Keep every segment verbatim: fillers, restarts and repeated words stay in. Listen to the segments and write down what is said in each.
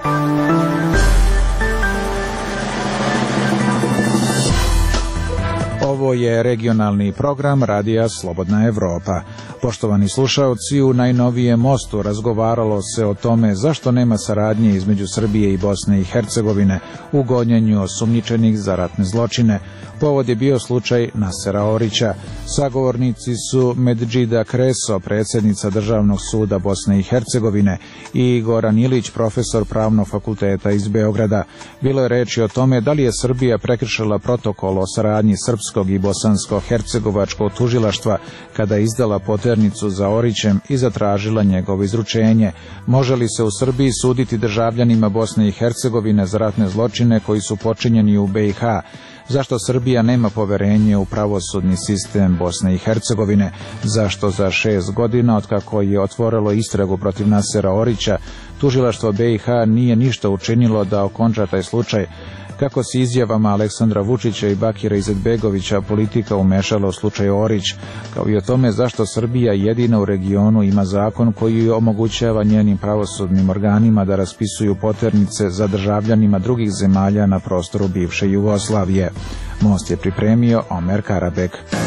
Ovo je regionalni program Radija Slobodna Evropa. Poštovani slušaoci, u najnovijem mostu razgovaralo se o tome zašto nema saradnje između Srbije i Bosne i Hercegovine u gonjenju osumnjičenih za ratne zločine. Povod je bio slučaj Nasera Orića. Sagovornici su Medžida Kreso, predsjednica Državnog suda Bosne i Hercegovine, i Goran Ilić, profesor Pravnog fakulteta iz Beograda. Bilo je reči o tome da li je Srbija prekršila protokol o saradnji srpskog i bosansko-hercegovačkog tužilaštva kada je izdala poternicu za Orićem i zatražila njegovo izručenje. Može li se u Srbiji suditi državljanima Bosne i Hercegovine za ratne zločine koji su počinjeni u be i ha? Zašto Srbija nema poverenje u pravosudni sistem Bosne i Hercegovine? Zašto za šest godina otkako je otvorilo istragu protiv Nasera Orića, tužilaštvo be i ha nije ništa učinilo da okonča taj slučaj? Kako se izjavama Aleksandra Vučića i Bakira Izetbegovića politika umešala u slučaj Orić, kao i o tome zašto Srbija jedina u regionu ima zakon koji omogućava njenim pravosudnim organima da raspisuju poternice za državljanima drugih zemalja na prostoru bivše Jugoslavije. Most je pripremio Omer Karabek.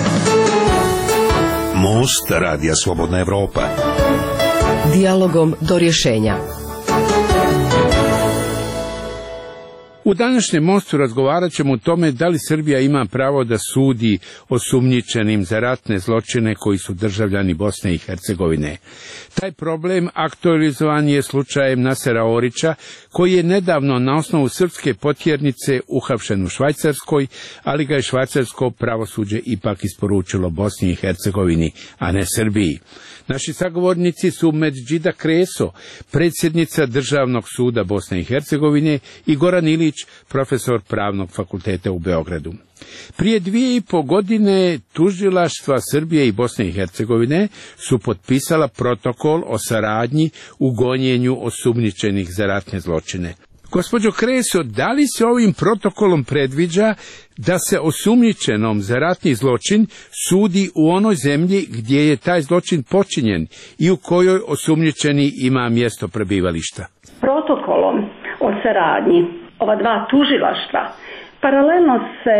Most Radija Slobodna Evropa. Dijalogom do rješenja. U današnjem mostu razgovarat ćemo o tome da li Srbija ima pravo da sudi osumnjičenim za ratne zločine koji su državljani Bosne i Hercegovine. Taj problem aktualizovan je slučajem Nasera Orića, koji je nedavno na osnovu srpske potjernice uhapšen u Švajcarskoj, ali ga je švajcarsko pravosuđe ipak isporučilo Bosni i Hercegovini, a ne Srbiji. Naši sagovornici su Medžida Kreso, predsjednica Državnog suda Bosne i Hercegovine, i Goran Ilić, profesor Pravnog fakulteta u Beogradu. Prije dvije i po godine tužilaštva Srbije i Bosne i Hercegovine su potpisala protokol o saradnji u gonjenju osumnjičenih za ratne zločine. Gospođo Kreso, da li se ovim protokolom predviđa da se osumnjičenom za ratni zločin sudi u onoj zemlji gdje je taj zločin počinjen i u kojoj osumnjičeni ima mjesto prebivališta? Protokolom o saradnji ova dva tužilaštva paralelno se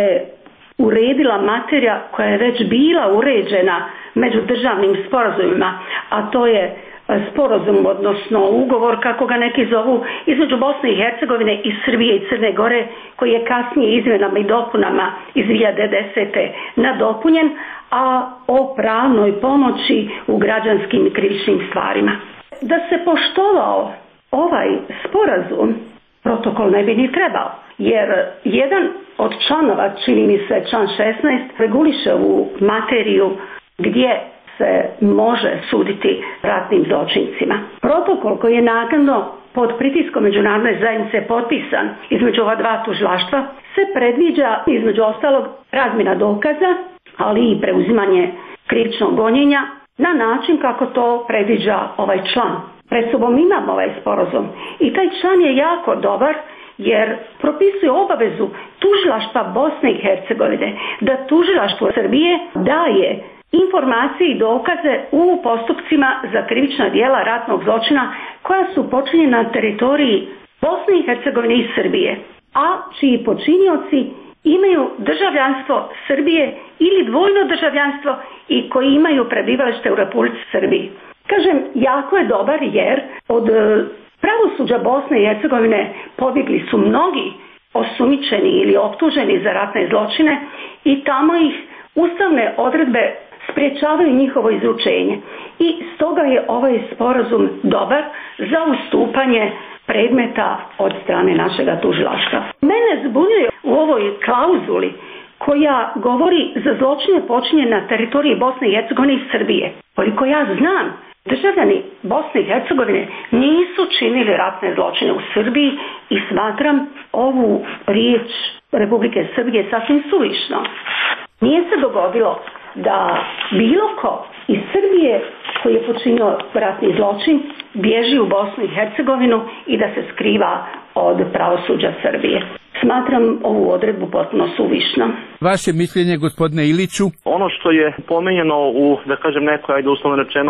uredila materija koja je već bila uređena međudržavnim sporazumima, a to je sporazum, odnosno ugovor, kako ga neki zovu, između Bosne i Hercegovine i Srbije i Crne Gore, koji je kasnije izmjenama i dopunama iz dvije hiljade desete nadopunjen, a o pravnoj pomoći u građanskim i krivičnim stvarima. Da se poštovao ovaj sporazum, protokol ne bi ni trebao, jer jedan od članova, čini mi se član šesnaest, reguliše u materiju gdje se može suditi ratnim zločincima. Protokol koji je naknadno pod pritiskom međunarodne zajednice potpisan između ova dva tužilaštva se predviđa između ostalog razmjena dokaza, ali i preuzimanje krivičnog gonjenja na način kako to predviđa ovaj član. Pred sobom imamo ovaj sporazum i taj član je jako dobar jer propisuje obavezu tužilaštva Bosne i Hercegovine da tužilaštvo Srbije daje informacije i dokaze u postupcima za krivična djela ratnog zločina koja su počinjena na teritoriji Bosne i Hercegovine i Srbije, a čiji počinioci imaju državljanstvo Srbije ili dvojno državljanstvo i koji imaju prebivalište u Republici Srbiji. Kažem, jako je dobar jer od pravosuđa Bosne i Hercegovine pobjegli su mnogi osumnjičeni ili optuženi za ratne zločine i tamo ih ustavne odredbe sprječavaju njihovo izručenje. I stoga je ovaj sporazum dobar za ustupanje predmeta od strane našega tužilaštva. Mene zbunjuje u ovoj klauzuli koja govori za zločine počinjene na teritoriji Bosne i Hercegovine i Srbije. Koliko ja znam, državljani Bosne i Hercegovine nisu činili ratne zločine u Srbiji i smatram ovu riječ Republike Srbije sasvim suvišno. Nije se dogodilo da bilo ko iz Srbije koji je počinio ratni zločin bježi u Bosnu i Hercegovinu i da se skriva od pravosuđa Srbije. Smatram ovu odredbu potpuno suvišno. Vaše mišljenje, gospodine Iliću? Ono što je pomenjeno u, da kažem, nekoj, ajde uslovno rečeno,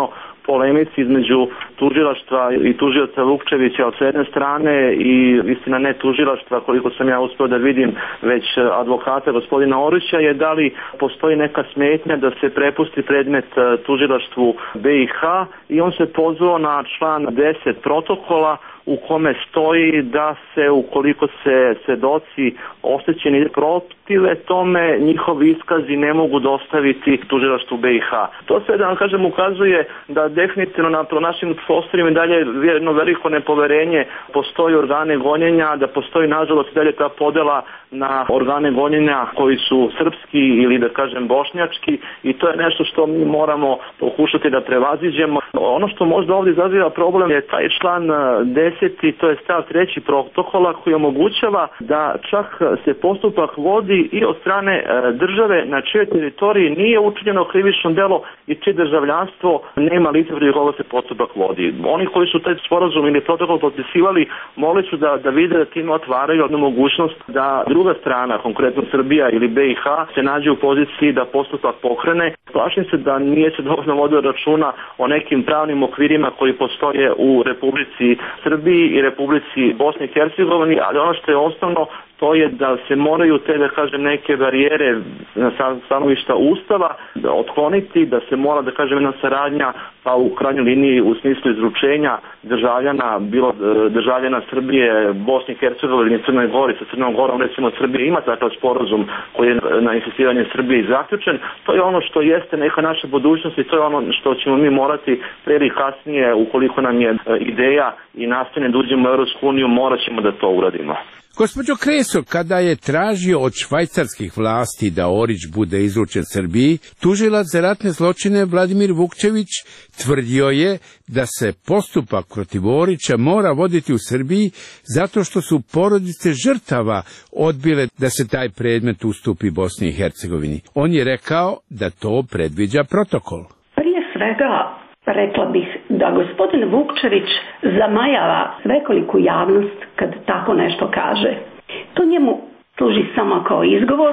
polemici između tužilaštva i tužioca Vukčevića s jedne strane i istina ne tužilaštva, koliko sam ja uspio da vidim, već advokata gospodina Orića, je da li postoji neka smetnja da se prepusti predmet tužilaštvu B i H, i on se pozvao na član deset protokola u kome stoji da se, ukoliko se svedoci oštećeni protive tome, njihovi iskazi ne mogu dostaviti tužilaštvu B i H. To sve, da vam kažem, ukazuje da definitivno na našim prostorima dalje jedno veliko nepoverenje, postoji organe gonjenja, da postoji nažalost dalje ta podela na organe gonjenja koji su srpski ili da kažem bošnjački, i to je nešto što mi moramo pokušati da prevaziđemo. Ono što možda ovdje izaziva problem je taj član deseti, to je stav treći protokola, koji omogućava da čak se postupak vodi i od strane države na čijoj teritoriji nije učinjeno krivično delo i čije državljanstvo nema lice protiv koga se postupak vodi. Oni koji su taj sporazum ili protokol potpisivali, molit ću da, da vide da time otvaraju jednu mogućnost da druga strana, konkretno Srbija ili B i H, se nađe u poziciji da postupak pokrene. Plašim se da nije se dovoljno vodio računa o nekim pravnim okvirima koji postoje u Republici Srbiji i Republici Bosne i Hercegovine, ali ono što je osnovno, to je da se moraju te, da kažem, neke barijere na stanovišta Ustava da otkloniti, da se mora, da kažem, jedna saradnja, pa u krajnjoj liniji u smislu izručenja državljana, bilo državljana Srbije, Bosne i Hercegovine ili Crnoj Gori. Sa Crnom Gorom, recimo, Srbije ima takav sporazum koji je na insistiranje Srbije zaključen. To je ono što jeste neka naša budućnost i to je ono što ćemo mi morati pre ili kasnije, ukoliko nam je ideja i nastane da uđemo u Europsku uniju, morat ćemo da to uradimo. Gospođo Kreso, kada je tražio od švajcarskih vlasti da Orić bude izručen Srbiji, tužilac za ratne zločine Vladimir Vukčević tvrdio je da se postupak protiv Orića mora voditi u Srbiji zato što su porodice žrtava odbile da se taj predmet ustupi Bosni i Hercegovini. On je rekao da to predviđa protokol. Prije svega, rekla bih da gospodin Vukčević zamajava svekoliku javnost kad tako nešto kaže. To njemu služi samo kao izgovor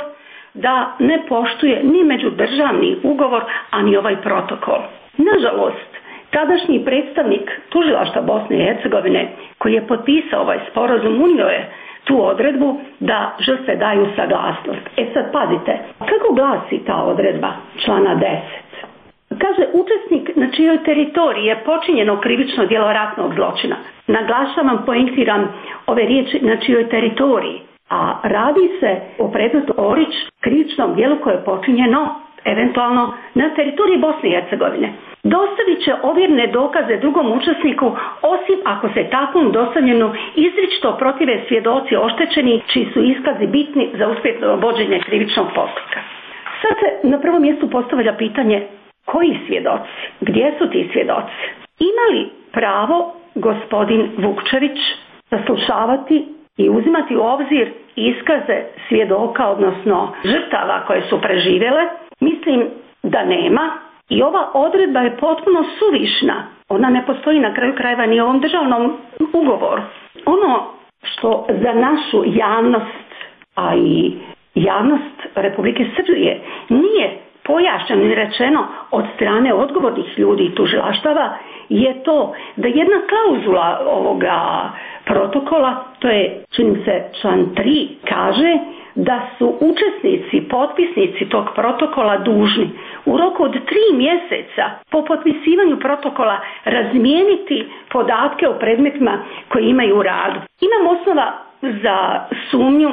da ne poštuje ni međudržavni ugovor, a ni ovaj protokol. Nažalost, tadašnji predstavnik tužilaštva Bosne i Hercegovine, koji je potpisao ovaj sporazum, unio je tu odredbu da žrtve daju saglasnost. E sad pazite, kako glasi ta odredba člana deset? Kaže, učesnik na čijoj teritoriji je počinjeno krivično djelo ratnog zločina. Naglašavam, poentiram ove riječi na čijoj teritoriji, a radi se o predmetu Orić, krivičnom djelu koje je počinjeno eventualno na teritoriji Bosne i Hercegovine. Dostavit će ovjerne dokaze drugom učesniku, osim ako se takvom dostavljenu izričito protive svjedoci oštećeni čiji su iskazi bitni za uspješno vođenje krivičnog postupka. Sad se na prvom mjestu postavlja pitanje: koji svjedoci? Gdje su ti svjedoci? Ima li pravo gospodin Vukčević saslušavati i uzimati u obzir iskaze svjedoka, odnosno žrtava koje su preživjele? Mislim da nema i ova odredba je potpuno suvišna. Ona ne postoji na kraju krajeva ni u ovom državnom ugovoru. Ono što za našu javnost, a i javnost Republike Srbije nije pojašnjeno i rečeno od strane odgovornih ljudi i tužilaštava, je to da jedna klauzula ovoga protokola, to je, čini se, član tri, kaže da su učesnici, potpisnici tog protokola dužni u roku od tri mjeseca po potpisivanju protokola razmijeniti podatke o predmetima koje imaju u radu. Imam osnova za sumnju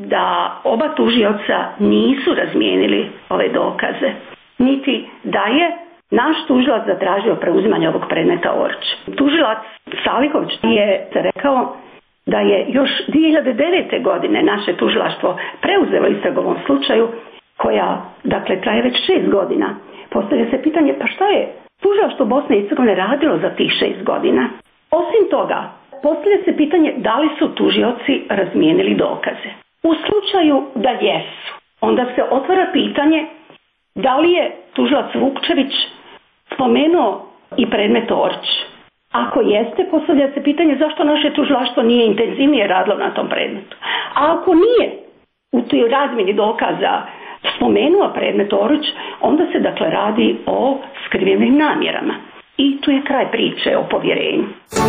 da oba tužioca nisu razmijenili ove dokaze, niti da je naš tužilac zatražio preuzimanje ovog predmeta Orić. Tužilac Salihović je rekao da je još dvije hiljade devete. godine naše tužilaštvo preuzelo istragu u ovom slučaju, koja, dakle, traje već šest godina. Postavlja se pitanje, pa šta je tužilaštvo Bosne i Hercegovine radilo za tih šest godina? Osim toga, postavlja se pitanje da li su tužioci razmijenili dokaze. U slučaju da jesu, onda se otvara pitanje da li je tužilac Vukčević spomenuo i predmet Orić. Ako jeste, postavlja se pitanje zašto naše tužilaštvo nije intenzivnije radilo na tom predmetu. A ako nije u toj razmjeni dokaza spomenuo predmet Orić, onda se dakle radi o skrivenim namjerama. i tu je kraj priče o povjerenju.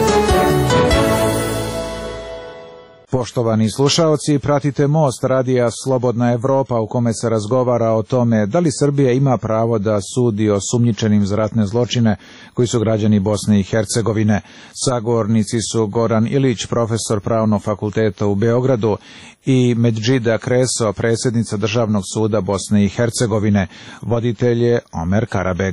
Poštovani slušaoci, pratite Most radija Slobodna Evropa u kome se razgovara o tome da li Srbija ima pravo da sudi osumnjičenim za ratne zločine koji su građani Bosne i Hercegovine. Sagovornici su Goran Ilić, profesor Pravnog fakulteta u Beogradu, i Medžida Kreso, predsjednica Državnog suda Bosne i Hercegovine. Voditelj je Omer Karabek.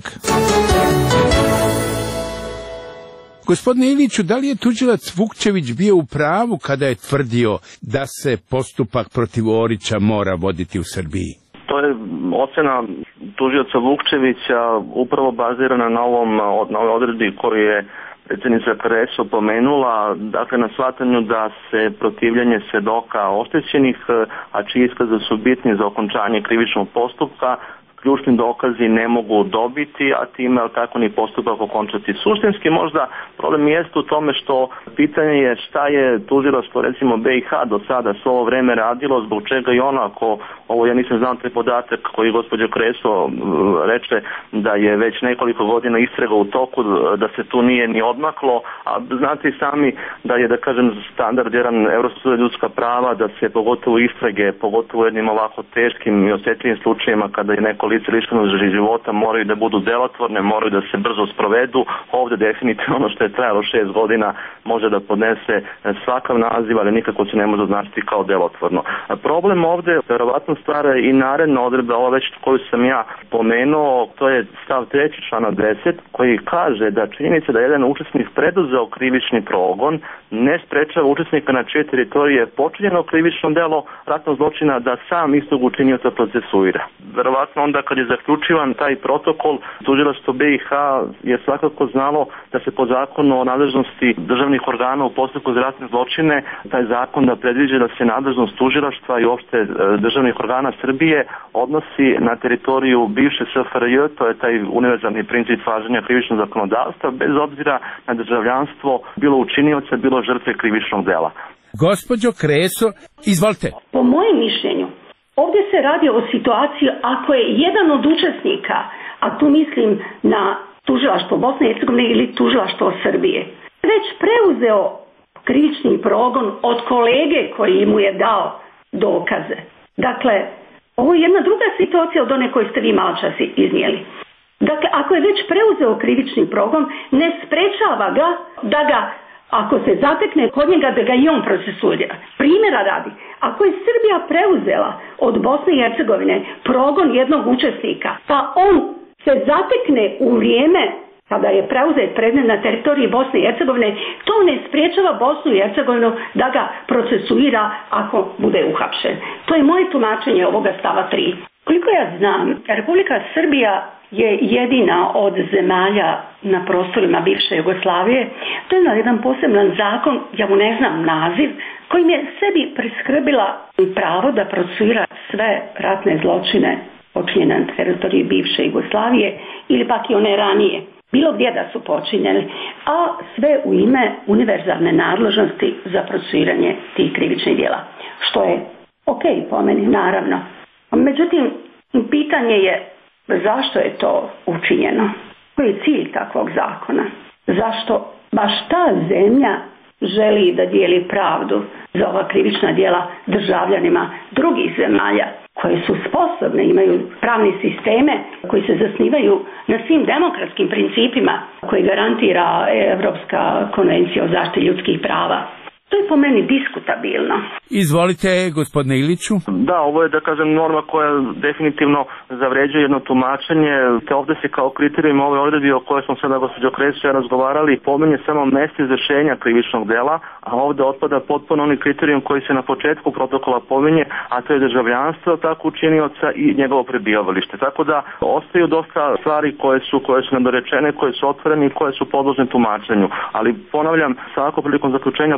Gospodine Iliću, da li je tužilac Vukčević bio u pravu kada je tvrdio da se postupak protiv Orića mora voditi u Srbiji? To je ocena tužioca Vukčevića upravo bazirana na ovom na ovoj odredbi koju je predsjednica Kreso pomenula, dakle na shvatanju da se protivljenje svedoka oštećenih, a čiji iskazi su bitni za okončanje krivičnog postupka, ključni dokazi ne mogu dobiti, a time tako ni postupak okončati. Suštinski možda problem jeste u tome što pitanje je šta je tužilaštvo recimo B i H do sada s ovo vreme radilo, zbog čega i ono, ako ovo ja nisam znao taj podatak koji gospođa Kreso reče da je već nekoliko godina istraga u toku, da se tu nije ni odmaklo, a znate i sami da je, da kažem, standard jedan Evropski sud za ljudska prava, da se pogotovo istrage, pogotovo u jednim ovako teškim i osjetljivim slučajevima kada je neko lice lišeno života moraju da budu delotvorne, moraju da se brzo sprovedu. Ovdje definitivno ono što je trajalo šest godina može da podnese svakav naziv, ali nikako se ne može označiti kao delotvorno. Problem ovdje verovatno stvara i naredna odredba, ova već koju sam ja pomenuo, to je stav treći člana deset, koji kaže da činjenica da jedan učesnik preduzeo krivični progon ne sprečava učesnika na čije teritorije je počinjeno krivično delo ratnog zločina da sam istog učinioca procesuira. Verovatno onda kad je zaključivan taj protokol, tužilaštvo B i H je svakako znalo da se po zakonu o nadležnosti državnih organa u postupku za ratne zločine, taj zakon da predviđa da se nadležnost tužilaštva i uopšte državnih organa Srbije odnosi na teritoriju bivše S F R J, to je taj univerzalni princip važenja krivičnog zakonodavstva, bez obzira na državljanstvo bilo učinioca, bilo žrtve krivičnog dela. Gospođo Kreso, izvolite. Po mojem mišljenju, ovdje se radi o situaciji ako je jedan od učesnika, a tu mislim na tužilaštvo Bosne i Hercegovine ili tužilaštvo Srbije, već preuzeo krivični progon od kolege koji mu je dao dokaze. Dakle, ovo je jedna druga situacija od one koju ste vi malo čas iznijeli. Dakle, ako je već preuzeo krivični progon, ne sprečava ga da ga, ako se zatekne kod njega, da ga i on procesuira. Primjera radi, ako je Srbija preuzela od Bosne i Hercegovine progon jednog učesnika, pa on se zatekne u vrijeme kada je preuzet predmet na teritoriji Bosne i Hercegovine, to ne spriječava Bosnu i Hercegovinu da ga procesuira ako bude uhapšen. To je moje tumačenje ovoga stava tri. Koliko ja znam, Republika Srbija je jedina od zemalja na prostorima bivše Jugoslavije, to je jedan poseban zakon, ja mu ne znam naziv, kojim je sebi priskrbila pravo da procesuira sve ratne zločine počinjene na teritoriji bivše Jugoslavije ili pak i one ranije, bilo gdje da su počinjene, a sve u ime univerzalne nadležnosti za procesuiranje tih krivičnih djela, što je ok po meni, naravno. Međutim, pitanje je zašto je to učinjeno? Koji je cilj takvog zakona? Zašto baš ta zemlja želi da dijeli pravdu za ova krivična djela državljanima drugih zemalja koje su sposobne, imaju pravne sisteme koji se zasnivaju na svim demokratskim principima koji garantira Evropska konvencija o zaštiti ljudskih prava? To je po meni diskutabilno. Izvolite, gospodine Iliću. Da, ovo je, da kažem, norma koja definitivno zavređuje jedno tumačenje. Te ovdje se kao kriterijum ove odredbi o kojoj smo sada gospođo Kreso razgovarali pominje samo mjesto izvršenja krivičnog dela, a ovdje otpada potpuno onaj kriterijum koji se na početku protokola pominje, a to je državljanstvo tako učinioca i njegovo prebivalište. Tako da ostaju dosta stvari koje su koje su nedorečene, koje su otvorene i koje su podložne tumačenju. Ali ponavljam, svako prilikom zaključenja protokola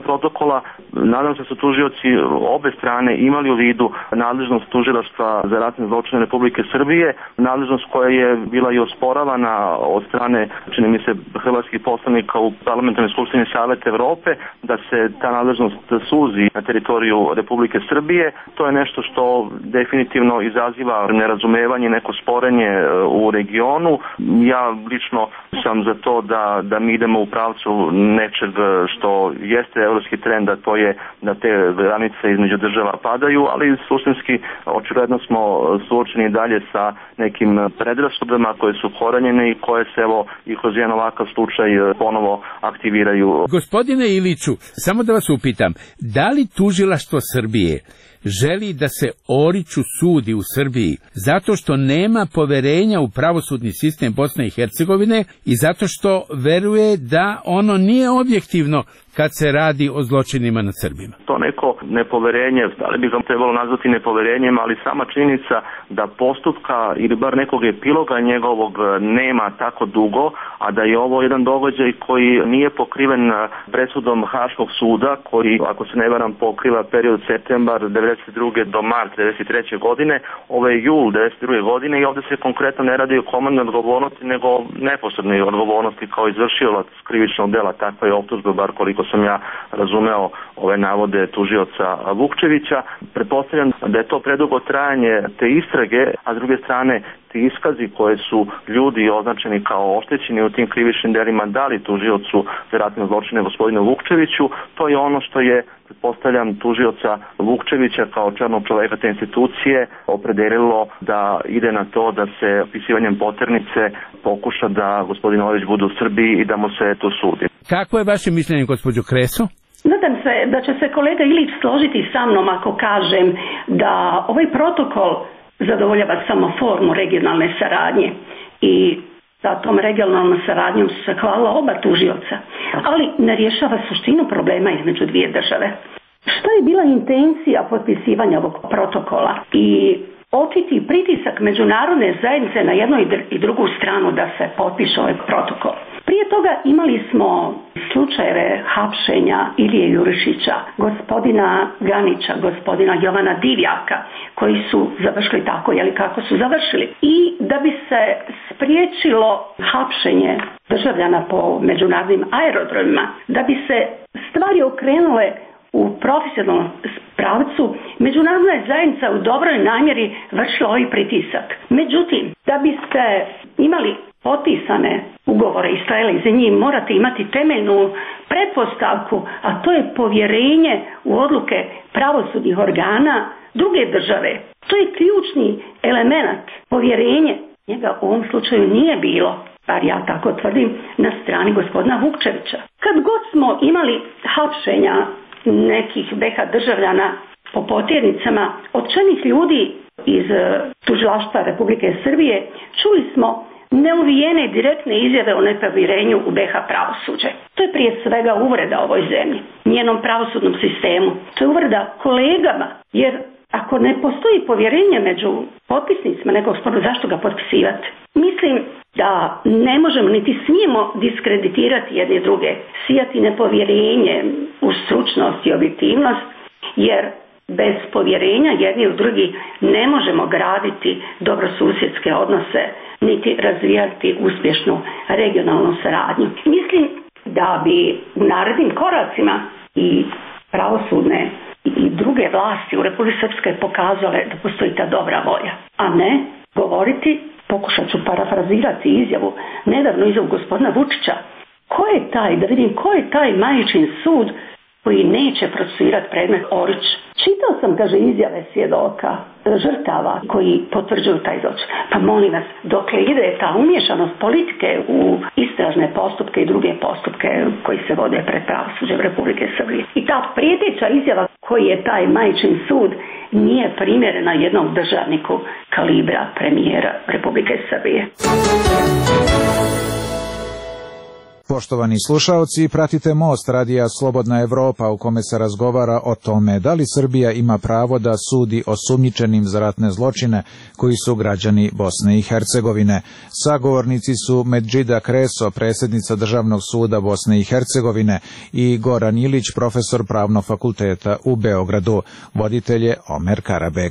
protokola. Nadam se da su tužioci obe strane imali u vidu nadležnost tužilaštva za ratne zločine Republike Srbije, nadležnost koja je bila i osporavana od strane, čini mi se, hrvatskih poslanika u Parlamentarnoj skupštini Saveta Evrope, da se ta nadležnost suzi na teritoriju Republike Srbije. To je nešto što definitivno izaziva nerazumevanje, neko sporenje u regionu. Ja lično sam za to da, da mi idemo u pravcu nečeg što jeste evropski trend, a to je da te granice između država padaju, ali suštinski očigledno smo suočeni dalje sa nekim predrasudama koje su korenjene i koje se evo i kroz jedan ovakav slučaj ponovo aktiviraju. Gospodine Iliću, samo da vas upitam, da li tužilaštvo Srbije želi da se Oriću sudi u Srbiji zato što nema poverenja u pravosudni sistem Bosne i Hercegovine i zato što veruje da ono nije objektivno kad se radi o zločinima nad Srbima? To neko nepoverenje, ali bi ga trebalo nazvati nepoverenjem, ali sama činjenica da postupka ili bar nekog epiloga njegovog nema tako dugo, a da je ovo jedan događaj koji nije pokriven presudom Haškog suda, koji, ako se ne varam, pokriva period septembar devedeset druge do mart devedeset treće godine, ovo je jul devedeset druge godine i ovde se konkretno ne radi o komandnoj odgovornosti, nego neposrednoj odgovornosti kao izvršilac krivičnog dela. Takva je optužba, bar koliko sam ja razumeo ove navode tužioca Vukčevića. Pretpostavljam da je to predugo trajanje te istrage, a s druge strane ti iskazi koje su ljudi označeni kao oštećeni u tim krivičnim delima dali tužiocu za ratne zločine gospodinu Vukčeviću, to je ono što je, pretpostavljam, tužioca Vukčevića kao čelnog čoveka te institucije opredelilo da ide na to da se opisivanjem poternice pokuša da gospodin Orić bude u Srbiji i da mu se to sudi. Kako je vaše mišljenje, gospođo Kreso? Nadam se da će se kolega Ilić složiti sa mnom ako kažem da ovaj protokol zadovoljava samo formu regionalne saradnje i sa tom regionalnom saradnjom se hvala oba tužioca, ali ne rješava suštinu problema između dvije države. Šta je bila intencija potpisivanja ovog protokola i očiti pritisak međunarodne zajednice na jednu i drugu stranu da se potpiše ovaj protokol? Prije toga imali smo slučajeve hapšenja Ilije Jurišića, gospodina Ganića, gospodina Jovana Divjaka, koji su završili tako, jeli kako su završili. I da bi se spriječilo hapšenje državljana po međunarodnim aerodromima, da bi se stvari okrenule u profesionalnom pravcu, međunarodna zajednica u dobroj namjeri vršila ovaj pritisak. Međutim, da biste imali potpisane ugovore i stajali za njih, morate imati temeljnu pretpostavku, a to je povjerenje u odluke pravosudnih organa druge države. To je ključni element, povjerenje. Njega u ovom slučaju nije bilo, bar ja tako tvrdim, na strani gospodina Vukčevića. Kad god smo imali hapšenja nekih be ha državljana po potjernicama od čelnih ljudi iz tužilaštva Republike Srbije, čuli smo neuvijene direktne izjave o nepovjerenju u be ha pravosuđe. To je prije svega uvreda ovoj zemlji, njenom pravosudnom sistemu. To je uvreda kolegama, jer ako ne postoji povjerenje među potpisnicima nekog sporazuma, zašto ga potpisivati? Mislim da ne možemo niti smijemo diskreditirati jedne druge, sijati nepovjerenje u stručnost i objektivnost, jer bez povjerenja jedni u drugi ne možemo graditi dobrosusjedske odnose niti razvijati uspješnu regionalnu saradnju. Mislim da bi u narednim koracima i pravosudne i druge vlasti u Republici Srpskoj pokazale da postoji ta dobra volja, a ne govoriti, pokušat ću parafrazirati izjavu, nedavno izjavu gospodina Vučića, ko je taj, da vidim ko je taj majčin sud koji neće procesuirati predmet Orić. Čitao sam, kaže, izjave svjedoka, žrtava koji potvrđuju taj zločin. Pa molim vas, dokle ide ta umješanost politike u istražne postupke i druge postupke koji se vode pred pravosuđem Republike Srbije. I ta prijeteća izjava koji je taj majčin sud nije primjerena jednom državniku kalibra premijera Republike Srbije. Poštovani slušaoci, pratite Most radija Slobodna Evropa u kome se razgovara o tome da li Srbija ima pravo da sudi osumnjičenim za ratne zločine koji su građani Bosne i Hercegovine. Sagovornici su Medžida Kreso, predsjednica Državnog suda Bosne i Hercegovine, i Goran Ilić, profesor Pravnog fakulteta u Beogradu. Voditelj je Omer Karabek.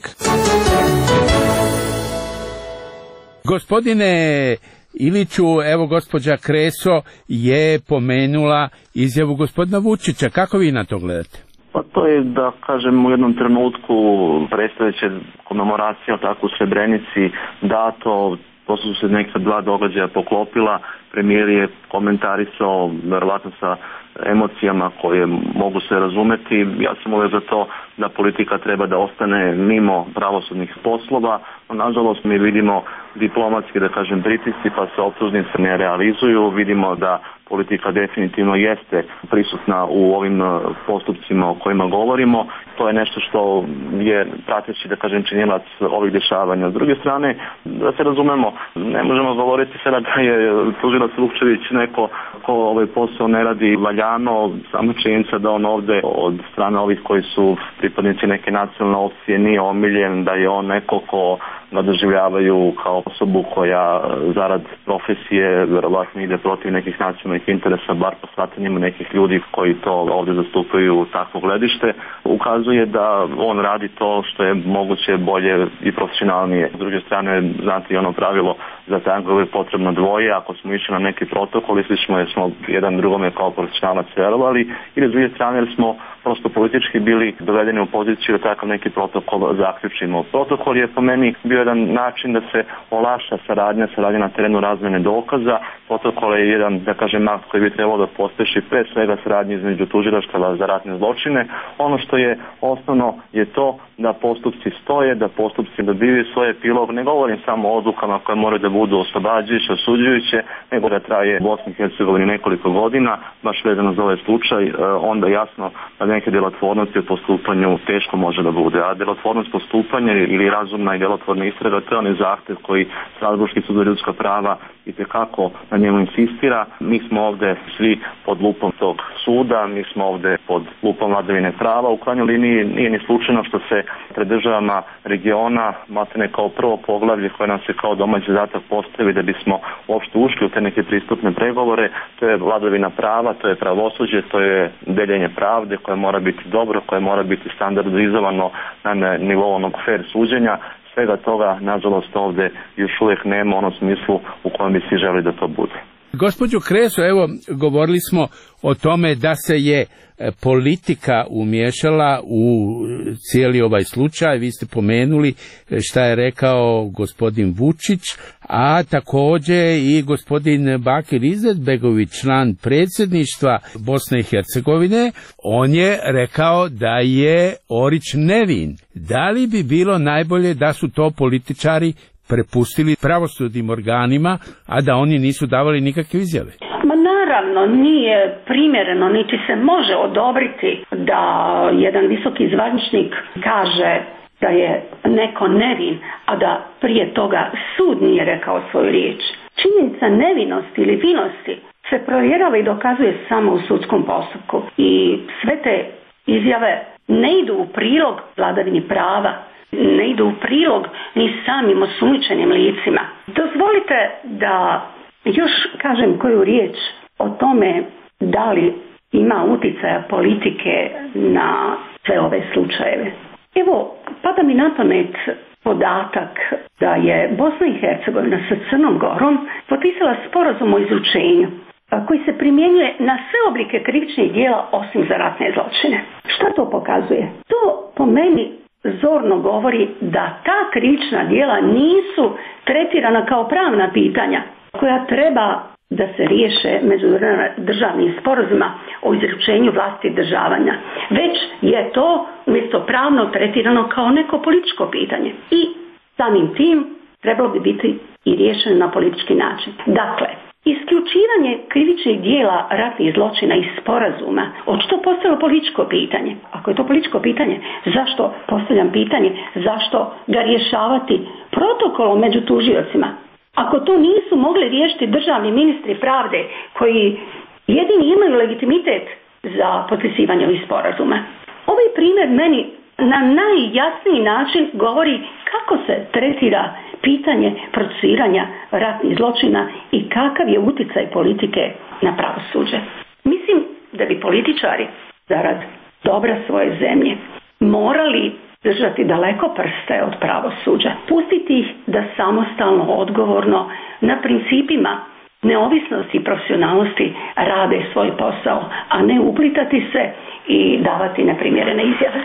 Gospodine Iliću, evo gospođa Kreso je pomenula izjavu gospodina Vučića. Kako vi na to gledate? Pa to je, da kažem, u jednom trenutku predstojeće komemoracije tako u Srebrenici dato, to su se neka dva događaja poklopila. Premijer je komentarisao verovatno sa emocijama koje mogu se razumeti. Ja sam uvijek za to da politika treba da ostane mimo pravosudnih poslova. Nažalost, mi vidimo diplomatski, da kažem, pritisci, pa se optužnice ne realizuju. Vidimo da politika definitivno jeste prisutna u ovim postupcima o kojima govorimo. To je nešto što je prateći, da kažem, činilac ovih dešavanja. S druge strane, da se razumemo, ne možemo govoriti sada da je tužilac Vukčević neko ko ovaj posao ne radi valjano. Samo činjenica da on ovde od strane ovih koji su pripadnici neke nacionalne opcije nije omiljen, da je on neko ko ga doživljavaju kao osobu koja zarad profesije verovatno ide protiv nekih nacionalnih interesa, bar po shvatanjima nekih ljudi koji to ovdje zastupaju takvo gledište, ukazuje da on radi to što je moguće bolje i profesionalnije. S druge strane, znate i ono pravilo za tango je potrebno dvoje. Ako smo išli na neki protokol, išli smo jer smo jedan drugome kao profesionalac verovali, ili s druge strane jer smo prosto politički bili dovedeni u poziciju da takav neki protokol zaključimo. Protokol je po meni bio jedan način da se olakša saradnja, saradnja na terenu razmjene dokaza. Protokol je jedan, da kažem, akt koji bi trebalo da pospeši pre svega saradnje između tužilaštava za ratne zločine. Ono što je osnovno je to da postupci stoje, da postupci dobivaju svoj epilog. Ne govorim samo o odlukama koje moraju da budu oslobađajuće, osuđujuće, nego da traje Bosni i Hercegovini nekoliko godina, baš vezano za ovaj slučaj, onda jasno da neke djelotvornosti u postupanju teško može da bude. A djelotvornost postupanja ili razumna i djelotvorna istraga, to je onaj zahtev koji Strasbourški sud za ljudska prava itekako na njemu insistira. Mi smo ovde svi pod lupom tog suda, mi smo ovde pod lupom vladavine prava. U krajnjoj liniji nije ni slučajno što se pred državama regiona matene kao prvo poglavlje koje nam se kao domaći zadatak postavi da bismo uopšte ušli u te neke pristupne pregovore. To je vladavina prava, to je pravosuđe, to je deljenje pravde koje mora biti dobro, koje mora biti standardizovano na nivou onog fair suđenja. Svega toga, nažalost, ovde još uvijek nema u onom smislu u kojem bi svi želi da to bude. Gospođo Kreso, evo, govorili smo o tome da se je politika umiješala u cijeli ovaj slučaj. Vi ste pomenuli šta je rekao gospodin Vučić, a također i gospodin Bakir Izetbegović, član predsjedništva Bosne i Hercegovine. On je rekao da je Orić nevin. Da li bi bilo najbolje da su to političari prepustili pravosudnim organima, a da oni nisu davali nikakve izjave? Ma naravno, nije primjereno, niti se može odobriti da jedan visoki zvaničnik kaže da je neko nevin, a da prije toga sud nije rekao svoju riječ. Činjenica nevinosti ili vinosti se provjerava i dokazuje samo u sudskom postupku. I sve te izjave ne idu u prilog vladavini prava, ne idu u prilog ni samim osumnjičenim licima. Dozvolite da još kažem koju riječ o tome da li ima utjecaja politike na sve ove slučajeve. Evo, pada mi na pamet podatak da je Bosna i Hercegovina sa Crnom Gorom potpisala sporazum o izručenju koji se primjenjuje na sve oblike krivičnih djela osim za ratne zločine. Šta to pokazuje? To po meni zorno govori da ta krivična djela nisu tretirana kao pravna pitanja koja treba da se riješe međudržavnim sporazumima o izručenju vlasti državanja. Već je to umjesto pravno tretirano kao neko političko pitanje. I samim tim trebalo bi biti i riješeno na politički način. Dakle, isključivanje krivičnih dijela ratnih zločina iz sporazuma, očito postalo političko pitanje. Ako je to političko pitanje, zašto, postavljam pitanje, zašto ga rješavati protokolom među tužiocima? Ako to nisu mogli riješiti državni ministri pravde koji jedini imaju legitimitet za potpisivanje ovih sporazuma. Ovaj primjer meni na najjasniji način govori kako se tretira pitanje procesuiranja ratnih zločina i kakav je utjecaj politike na pravosuđe. Mislim da bi političari zarad dobra svoje zemlje morali držati daleko prste od pravosuđa, pustiti ih da samostalno, odgovorno, na principima neovisnosti i profesionalnosti rade svoj posao, a ne uplitati se i davati neprimjerene izjave.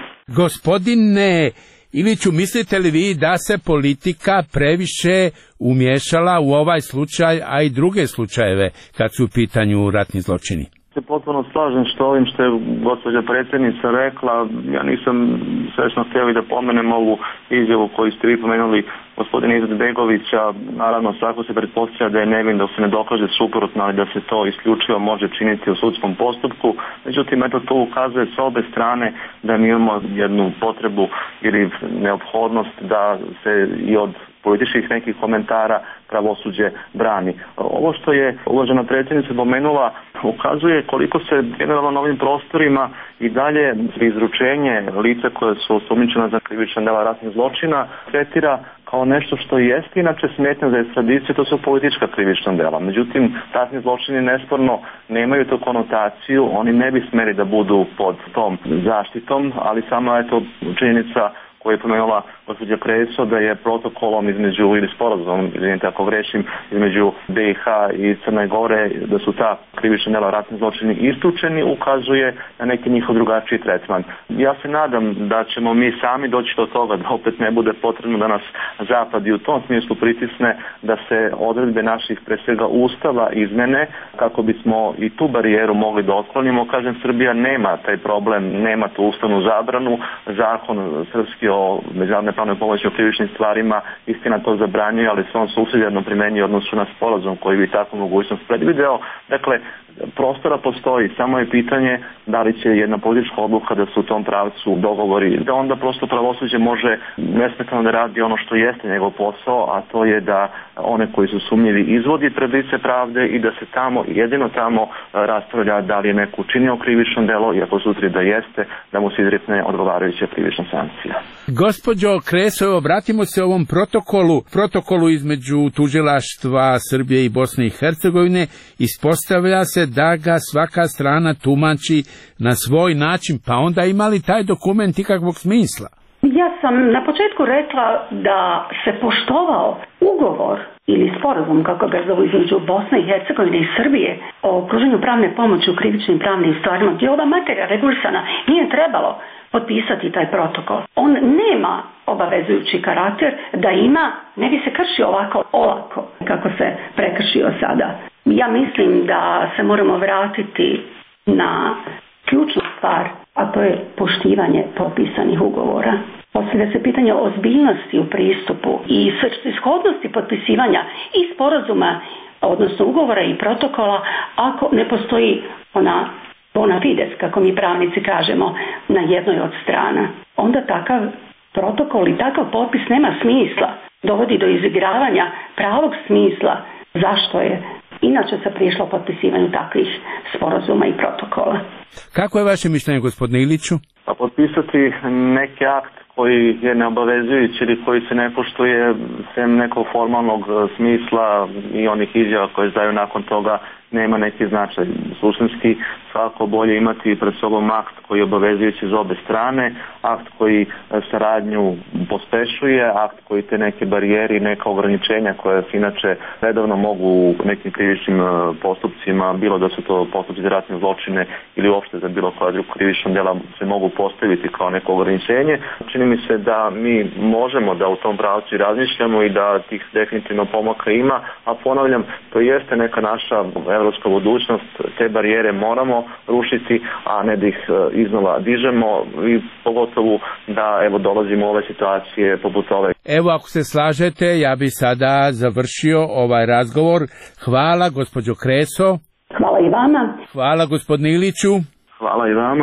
Gospodine Iliću, mislite li vi da se politika previše umiješala u ovaj slučaj, a i druge slučajeve kad su u pitanju ratni zločini? Se potpuno slažem što ovim što je gospođa predsjednica rekla. Ja nisam svesno htio i da pomenem ovu izjavu koju ste vi pomenuli gospodina Izetbegovića. Naravno, svako se pretpostavlja da je nevin dok se ne dokaže suprotno, ali da se to isključivo može činiti u sudskom postupku. Međutim, eto, to ukazuje s obe strane da mi imamo jednu potrebu ili neophodnost da se i od političkih nekih komentara pravosuđe brani. Ovo što je uvažena predsjednica pomenula ukazuje koliko se generalno na ovim prostorima i dalje izručenje lica koje su osumnjičena za krivična djela ratnih zločina tretira kao nešto što jeste inače smetnja za ekstradiciju, to su politička krivična djela. Međutim, ratni zločini nesporno nemaju tu konotaciju, oni ne bi smjeli da budu pod tom zaštitom, ali samo eto činjenica koju je pomenula gospođa Kreso, da je protokolom između, ili sporazumom, izvinite ako grešim, između B i H i Crne Gore, da su ta krivična djela ratni zločini isključeni, ukazuje na neki njihov drugačiji tretman. Ja se nadam da ćemo mi sami doći do toga da opet ne bude potrebno da nas Zapad i u tom smislu pritisne da se odredbe naših pre svega ustava izmene kako bismo i tu barijeru mogli da otklonimo. Kažem, Srbija nema taj problem, nema tu ustavnu zabranu, zakon srpski o međunarodnoj pravnoj pomoći u krivičnim stvarima istina to zabranjuje, ali se on supsidijarno primenjuje odnosu na sporazum koji bi takvu mogućnost predvideo. Dakle, prostora postoji, samo je pitanje da li će jedna politička odluka da se u tom pravcu dogovori, da onda prosto pravosuđe može nesmetano da radi ono što jeste njegov posao, a to je da one koji su sumnjivi izvodi pred lice pravde i da se tamo, jedino tamo raspravlja da li je neko učinio krivično delo i ako se utvrdi da jeste, da mu se izrekne odgovarajuća krivična sankcija. Gospođo Kreso, obratimo se ovom protokolu, protokolu između tužilaštva Srbije i Bosne i Hercegovine. Ispostavlja se da ga svaka strana tumači na svoj način, pa onda ima li taj dokument ikakvog smisla? Ja sam na početku rekla da se poštovao ugovor ili sporazum, kako ga zovu, između Bosne i Hercegovine i Srbije o pružanju pravne pomoći u krivičnim pravnim stvarima, gdje je ova materija regulisana, nije trebalo potpisati taj protokol. On nema obavezujući karakter, da ima, ne bi se kršio ovako olako kako se prekršio sada. Ja mislim da se moramo vratiti na ključnu stvar, a to je poštivanje potpisanih ugovora. Postavlja se pitanje o ozbiljnosti u pristupu i svrsishodnosti potpisivanja i sporazuma, odnosno ugovora i protokola, ako ne postoji ona bona fides, kako mi pravnici kažemo, na jednoj od strana. Onda takav protokol i takav potpis nema smisla, dovodi do izigravanja pravog smisla zašto je inače se prišlo potpisivanju takvih sporazuma i protokola. Kako je vaše mišljenje, gospodine Iliću? Pa potpisati neki akt koji je neobavezujući ili koji se ne poštuje sem nekog formalnog smisla i onih izjava koje daju nakon toga nema neki značaj. Suštinski svako bolje imati pred sobom akt koji je obavezujući za obe strane, akt koji saradnju pospešuje, akt koji te neke barijere i neka ograničenja koje se inače redovno mogu u nekim krivičnim postupcima, bilo da su to postupci za ratne zločine ili uopšte za bilo koja druga krivična djela, se mogu postaviti kao neko ograničenje. Čini mi se da mi možemo da u tom pravcu razmišljamo i da tih definitivno pomaka ima, a ponavljam, to jeste neka naša evropska budućnost, te barijere moramo rušiti, a ne da ih iznova dižemo i pogotovo da evo dolazimo u ove situacije poput ove. Evo, ako se slažete, ja bi sada završio ovaj razgovor. Hvala, gospođo Kreso. Hvala i vama. Hvala, gospodine Iliću. Hvala i vama.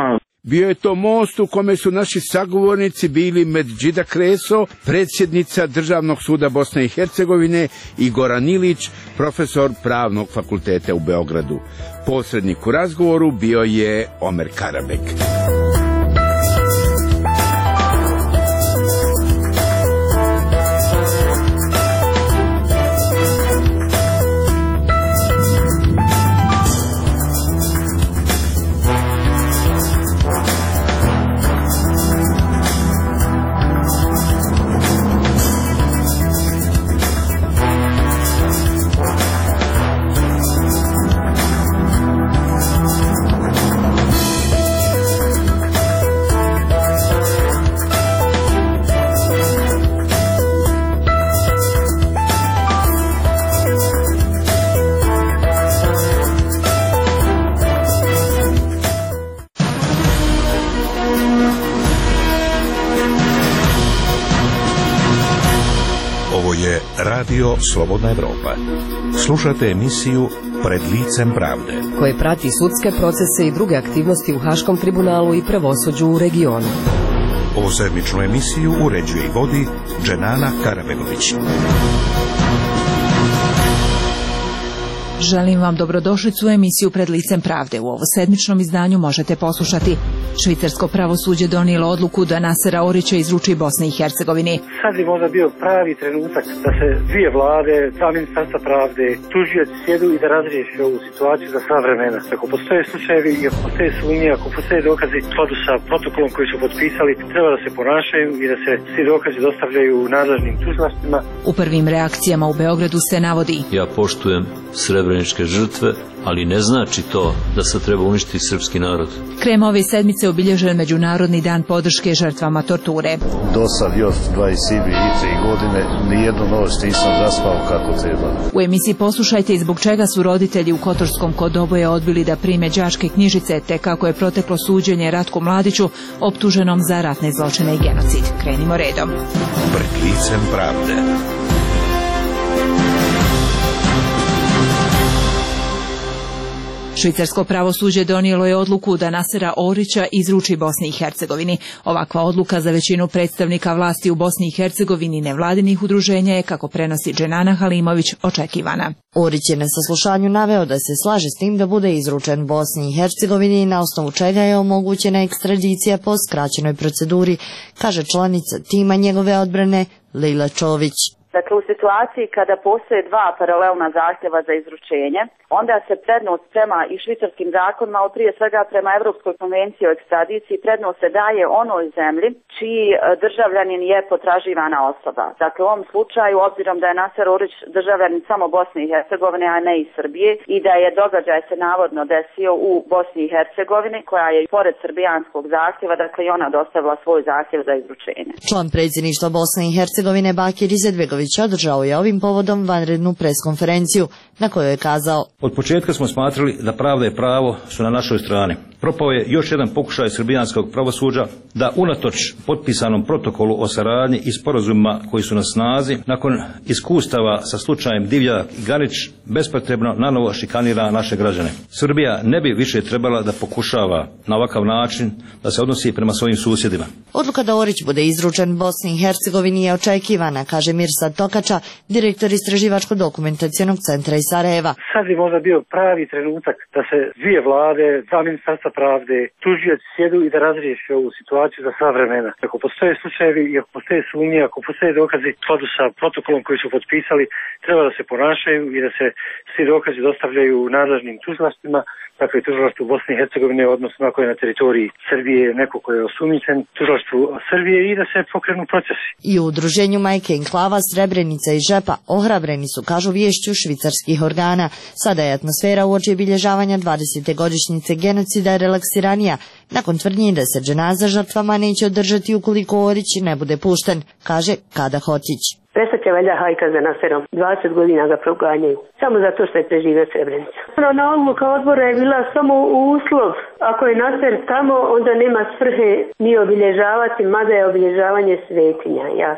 Bio je to most u kome su naši sagovornici bili Medžida Kreso, predsjednica Državnog suda Bosne i Hercegovine, i Goran Ilić, profesor Pravnog fakulteta u Beogradu. Posrednik u razgovoru bio je Omer Karabek. Radio Slobodna Evropa. Slušate emisiju Pred licem pravde, koje prati sudske procese i druge aktivnosti u Haškom tribunalu i pravosuđu u regionu. Ovu sedmičnu emisiju uređuje i vodi Dženana Karabegović. Želim vam dobrodošlicu u emisiju Pred licem pravde. U ovo sedmičnom izdanju možete poslušati: švicarsko pravosuđe donijelo odluku da Nasera Orića izruči Bosni i Hercegovini. Sad bi možda bio pravi trenutak da se dvije vlade, dva ministarstva pravde, tužioci sjedu i da razriješi ovu situaciju za sva vremena. Ako postoje slučajevi i ako postoje sumnje, ako postoje dokazi u skladu sa protokolom koji su potpisali, treba da se ponašaju i da se svi dokazi dostavljaju nadležnim tužilaštvima. U prvim reakcijama u Beogradu se navodi: ja poštujem srebreničke žrtve, ali ne znači to da se treba uništiti srpski narod. Krajem ove sedmice obilježen Međunarodni dan podrške žrtvama torture. Do sad još dvadeset tri godine nijednu noć nisam zaspao kako treba. U emisiji poslušajte i zbog čega su roditelji u Kotorskom kod Oboje odbili da prime đačke knjižice, te kako je proteklo suđenje Ratku Mladiću, optuženom za ratne zločine i genocid. Krenimo redom. Pred licem pravde. Švicarsko pravosuđe donijelo je odluku da Nasera Orića izruči Bosni i Hercegovini. Ovakva odluka za većinu predstavnika vlasti u Bosni i Hercegovini nevladinih udruženja je, kako prenosi Dženana Halimović, očekivana. Orić je na saslušanju naveo da se slaže s tim da bude izručen Bosni i Hercegovini, na osnovu čega je omogućena ekstradicija po skraćenoj proceduri, kaže članica tima njegove odbrane Lila Čović. Dakle, u situaciji kada postoje dva paralelna zahtjeva za izručenje, onda se prednost prema i švicarskim zakonima, ali prije svega prema Europskoj konvenciji o ekstradiciji, prednost se daje onoj zemlji čiji državljanin je potraživana osoba. Dakle, u ovom slučaju, obzirom da je Naser Orić državljanin samo Bosne i Hercegovine, a ne i Srbije, i da je događaj se navodno desio u Bosni i Hercegovini, koja je pored srbijanskog zahtjeva, dakle i ona dostavila svoj zahtjev za izručenje. Član predsjedništva Bosne i Hercegovine Bakir Izetbegović održao je ovim povodom vanrednu preskonferenciju na kojoj je kazao: od početka smo smatrali da pravda i pravo su na našoj strani. Propao je još jedan pokušaj srbijanskog pravosuđa da unatoč potpisanom protokolu o saradnji i sporazumima koji su na snazi, nakon iskustava sa slučajem Divjak i Ganić, bespotrebno nanovo šikanira naše građane. Srbija ne bi više trebala da pokušava na ovakav način da se odnosi prema svojim susjedima. Odluka da Orić bude izručen Bosni i Hercegovini je očekivana, kaže Mirsad Tokača, direktor Istraživačko-dokumentacionog centra iz Sarajeva. Sad bi možda bio pravi trenutak da se dvije vlade, dva ministarstva pravde, tužioci sjedu i da razriješi ovu situaciju za sva vremena. Ako postoje slučajevi i ako postoje sumnje, ako postoje dokazi u skladu sa protokolom koji su potpisali, treba da se ponašaju i da se svi dokazi dostavljaju nadležnim tužilaštvima, dakle tužilaštvu Bosne i Hercegovine, odnosno ako je na teritoriji Srbije neko ko je osumnjičen, tužilaštvu Srbije, i da se pokrenu procesi. I u udruženju Majke Enklava, Srebrenica i Žepa ohrabreni su, kažu, viješću švicarskih organa. Sada je atmosfera uoči obilježavanja dvadesete godišnjice genocida relaksiranija, nakon tvrdnji da se dženaza žrtvama neće održati ukoliko Orić ne bude pušten, kaže Kada Hotić. Prestat će valjda hajka za Naserom. dvadeset godina ga proganjaju. Samo zato što je preživio Srebrenica. Na odluka odbora je bila samo uslov. Ako je Naser tamo, onda nema svrhe ni obilježavati, mada je obilježavanje svetinja. Ja sam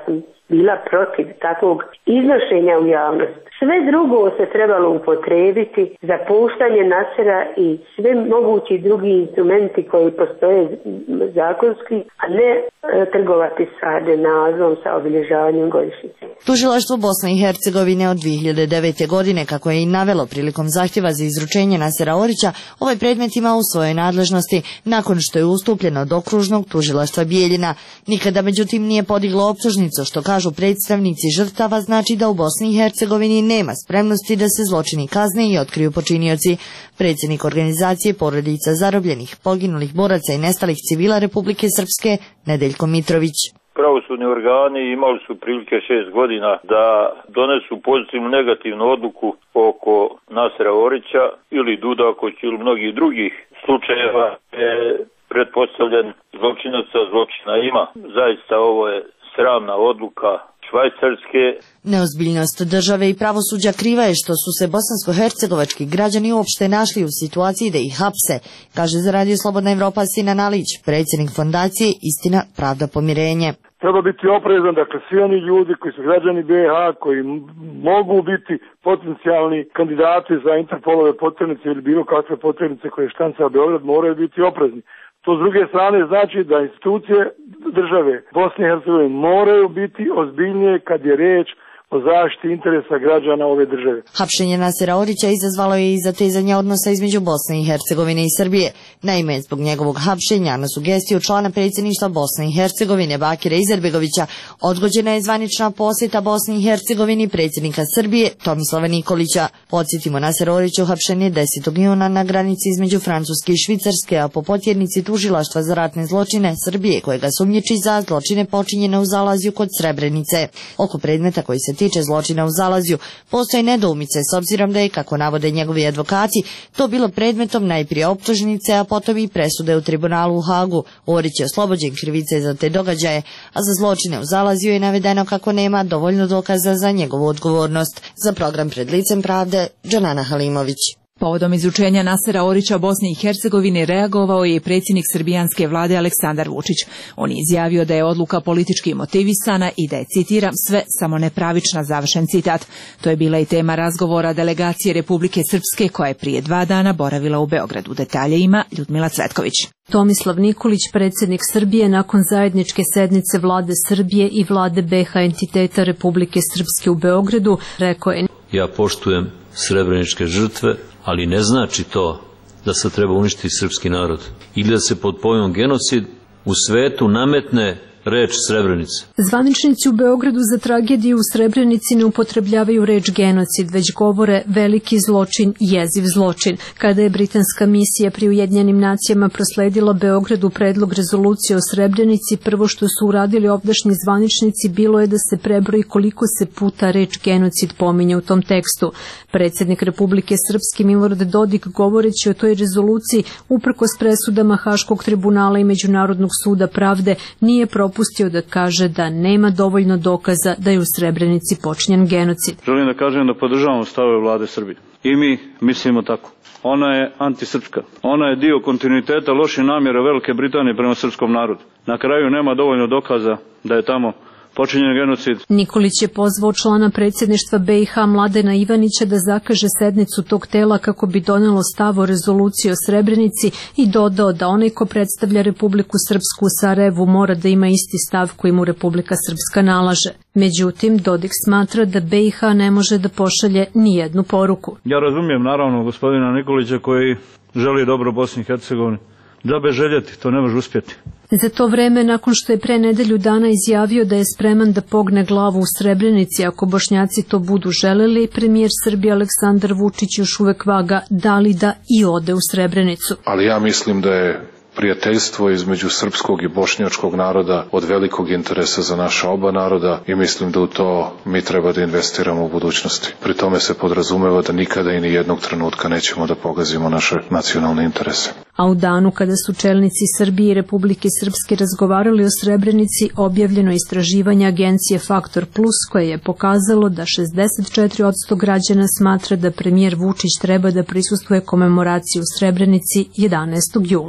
bila protiv takvog iznošenja u javnost. Sve drugo se trebalo upotrebiti za puštanje Nasera i sve mogući drugi instrumenti koji postoje zakonski, a ne e, trgovati sa denazom, sa obilježavanjem godišnjice. Tužilaštvo Bosne i Hercegovine od dvije hiljade devete. godine, kako je i navelo prilikom zahtjeva za izručenje Nasera Orića, ovaj predmet ima u svojoj nadležnosti nakon što je ustupljeno do okružnog tužilaštva Bijeljina. Nikada međutim nije podiglo optužnicu, što kažu predstavnici žrtava znači da u Bosni i Hercegovini nema spremnosti da se zločini kazne i otkriju počinioci. Predsjednik organizacije porodica zarobljenih, poginulih boraca i nestalih civila Republike Srpske, Nedeljko Mitrović. Pravosudni organi imali su prilike šest godina da donesu pozitivnu negativnu odluku oko Nasera Orića ili Dudakovića ili mnogih drugih slučajeva je pretpostavljen zločinaca zločina ima. Zaista ovo je sramna odluka Švajcarske. Neozbiljnost države i pravosuđa kriva je što su se bosansko-hercegovački građani uopšte našli u situaciji da ih hapse, kaže za Radio Slobodna Evropa Sinan Alić, predsjednik fondacije Istina, pravda, pomirenje. Treba biti oprezan, dakle svi oni ljudi koji su građani B iH, koji mogu biti potencijalni kandidati za Interpolove potrebnice ili bilo kakve potrebnice koje štanca Beograd, moraju biti oprezni. To s druge strane znači da institucije države Bosne i Hercegovine moraju biti ozbiljnije kad je riječ o zaštiti interesa građana ove države. Hapšenje Nasera Orića izazvalo je i zatezanje odnosa između Bosne i Hercegovine i Srbije. Naime, zbog njegovog hapšenja na sugestiju člana predsjedništva Bosne i Hercegovine Bakira Izetbegovića odgođena je zvanična posjeta Bosni i Hercegovini predsjednika Srbije Tomislava Nikolića. Podsjetimo, Naser Orić uhapšen je desetog juna na granici između Francuske i Švicarske, a po potjernici tužilaštva za ratne zločine Srbije, kojega sumnjiči za zločine počinjene u Zalazju kod Srebrenice. Oko predmeta koji se tiče zločina u Zalazju postoje nedoumice s obzirom da je, kako navode njegovi advokati, to bilo predmetom najprije optužnice, a potom i presude u tribunalu u Hagu. Orić je oslobođen krivice za te događaje, a za zločine u Zalazju je navedeno kako nema dovoljno dokaza za njegovu odgovornost. Za program Pred licem pravde, Džanana Halimović. Povodom izručenja Nasera Orića Bosni i Hercegovini reagovao je predsjednik srbijanske vlade Aleksandar Vučić. On je izjavio da je odluka politički motivisana i da je, citiram, sve samo nepravična, završen citat. To je bila i tema razgovora delegacije Republike Srpske koja je prije dva dana boravila u Beogradu. Detalje ima Ljudmila Cvetković. Tomislav Nikolić, predsjednik Srbije, nakon zajedničke sednice vlade Srbije i vlade B iH entiteta Republike Srpske u Beogradu, rekao je: Ja poštujem srebreničke žrtve, ali ne znači to da se treba uništiti srpski narod ili da se pod pojmom genocid u svetu nametne reč Srebrenica. Zvaničnici u Beogradu za tragediju u Srebrenici ne upotrebljavaju reč genocid, već govore veliki zločin, jeziv zločin. Kada je britanska misija pri Ujedinjenim nacijama prosledila Beogradu predlog rezolucije o Srebrenici, prvo što su uradili ovdašnji zvaničnici bilo je da se prebroji koliko se puta reč genocid pominje u tom tekstu. Predsjednik Republike Srpske Milorad Dodik, govoreći o toj rezoluciji uprkos presudama Haškog tribunala i Međunarodnog suda pravde, nije propustio da kaže da nema dovoljno dokaza da je u Srebrenici počinjen genocid. Želim da kažem da podržavamo stavove vlade Srbije. I mi mislimo tako. Ona je antisrpska. Ona je dio kontinuiteta loših namjera Velike Britanije prema srpskom narodu. Na kraju nema dovoljno dokaza da je tamo počinjen genocid. Nikolić je pozvao člana predsjedništva B iH Mladena Ivanića da zakaže sednicu tog tela kako bi donelo stav o rezoluciji o Srebrenici i dodao da onaj ko predstavlja Republiku Srpsku u Sarajevu mora da ima isti stav koji mu Republika Srpska nalaže. Međutim, Dodik smatra da B iH ne može da pošalje ni jednu poruku. Ja razumijem naravno gospodina Nikolića koji želi dobro Bosni i Hercegovini. Džabe željeti, to ne može uspjeti. Za to vreme, nakon što je pre nedelju dana izjavio da je spreman da pogne glavu u Srebrenici ako Bošnjaci to budu želeli, premijer Srbije Aleksandar Vučić još uvek vaga da li da i ode u Srebrenicu. Ali ja mislim da je prijateljstvo između srpskog i bošnjačkog naroda od velikog interesa za naša oba naroda i mislim da u to mi treba da investiramo u budućnosti. Pri tome se podrazumeva da nikada i ni jednog trenutka nećemo da pogazimo naše nacionalne interese. A u danu kada su čelnici Srbije i Republike Srpske razgovarali o Srebrenici, objavljeno istraživanje agencije Faktor Plus koje je pokazalo da šezdeset četiri posto građana smatra da premijer Vučić treba da prisustvuje komemoraciji u Srebrenici jedanaestog jula.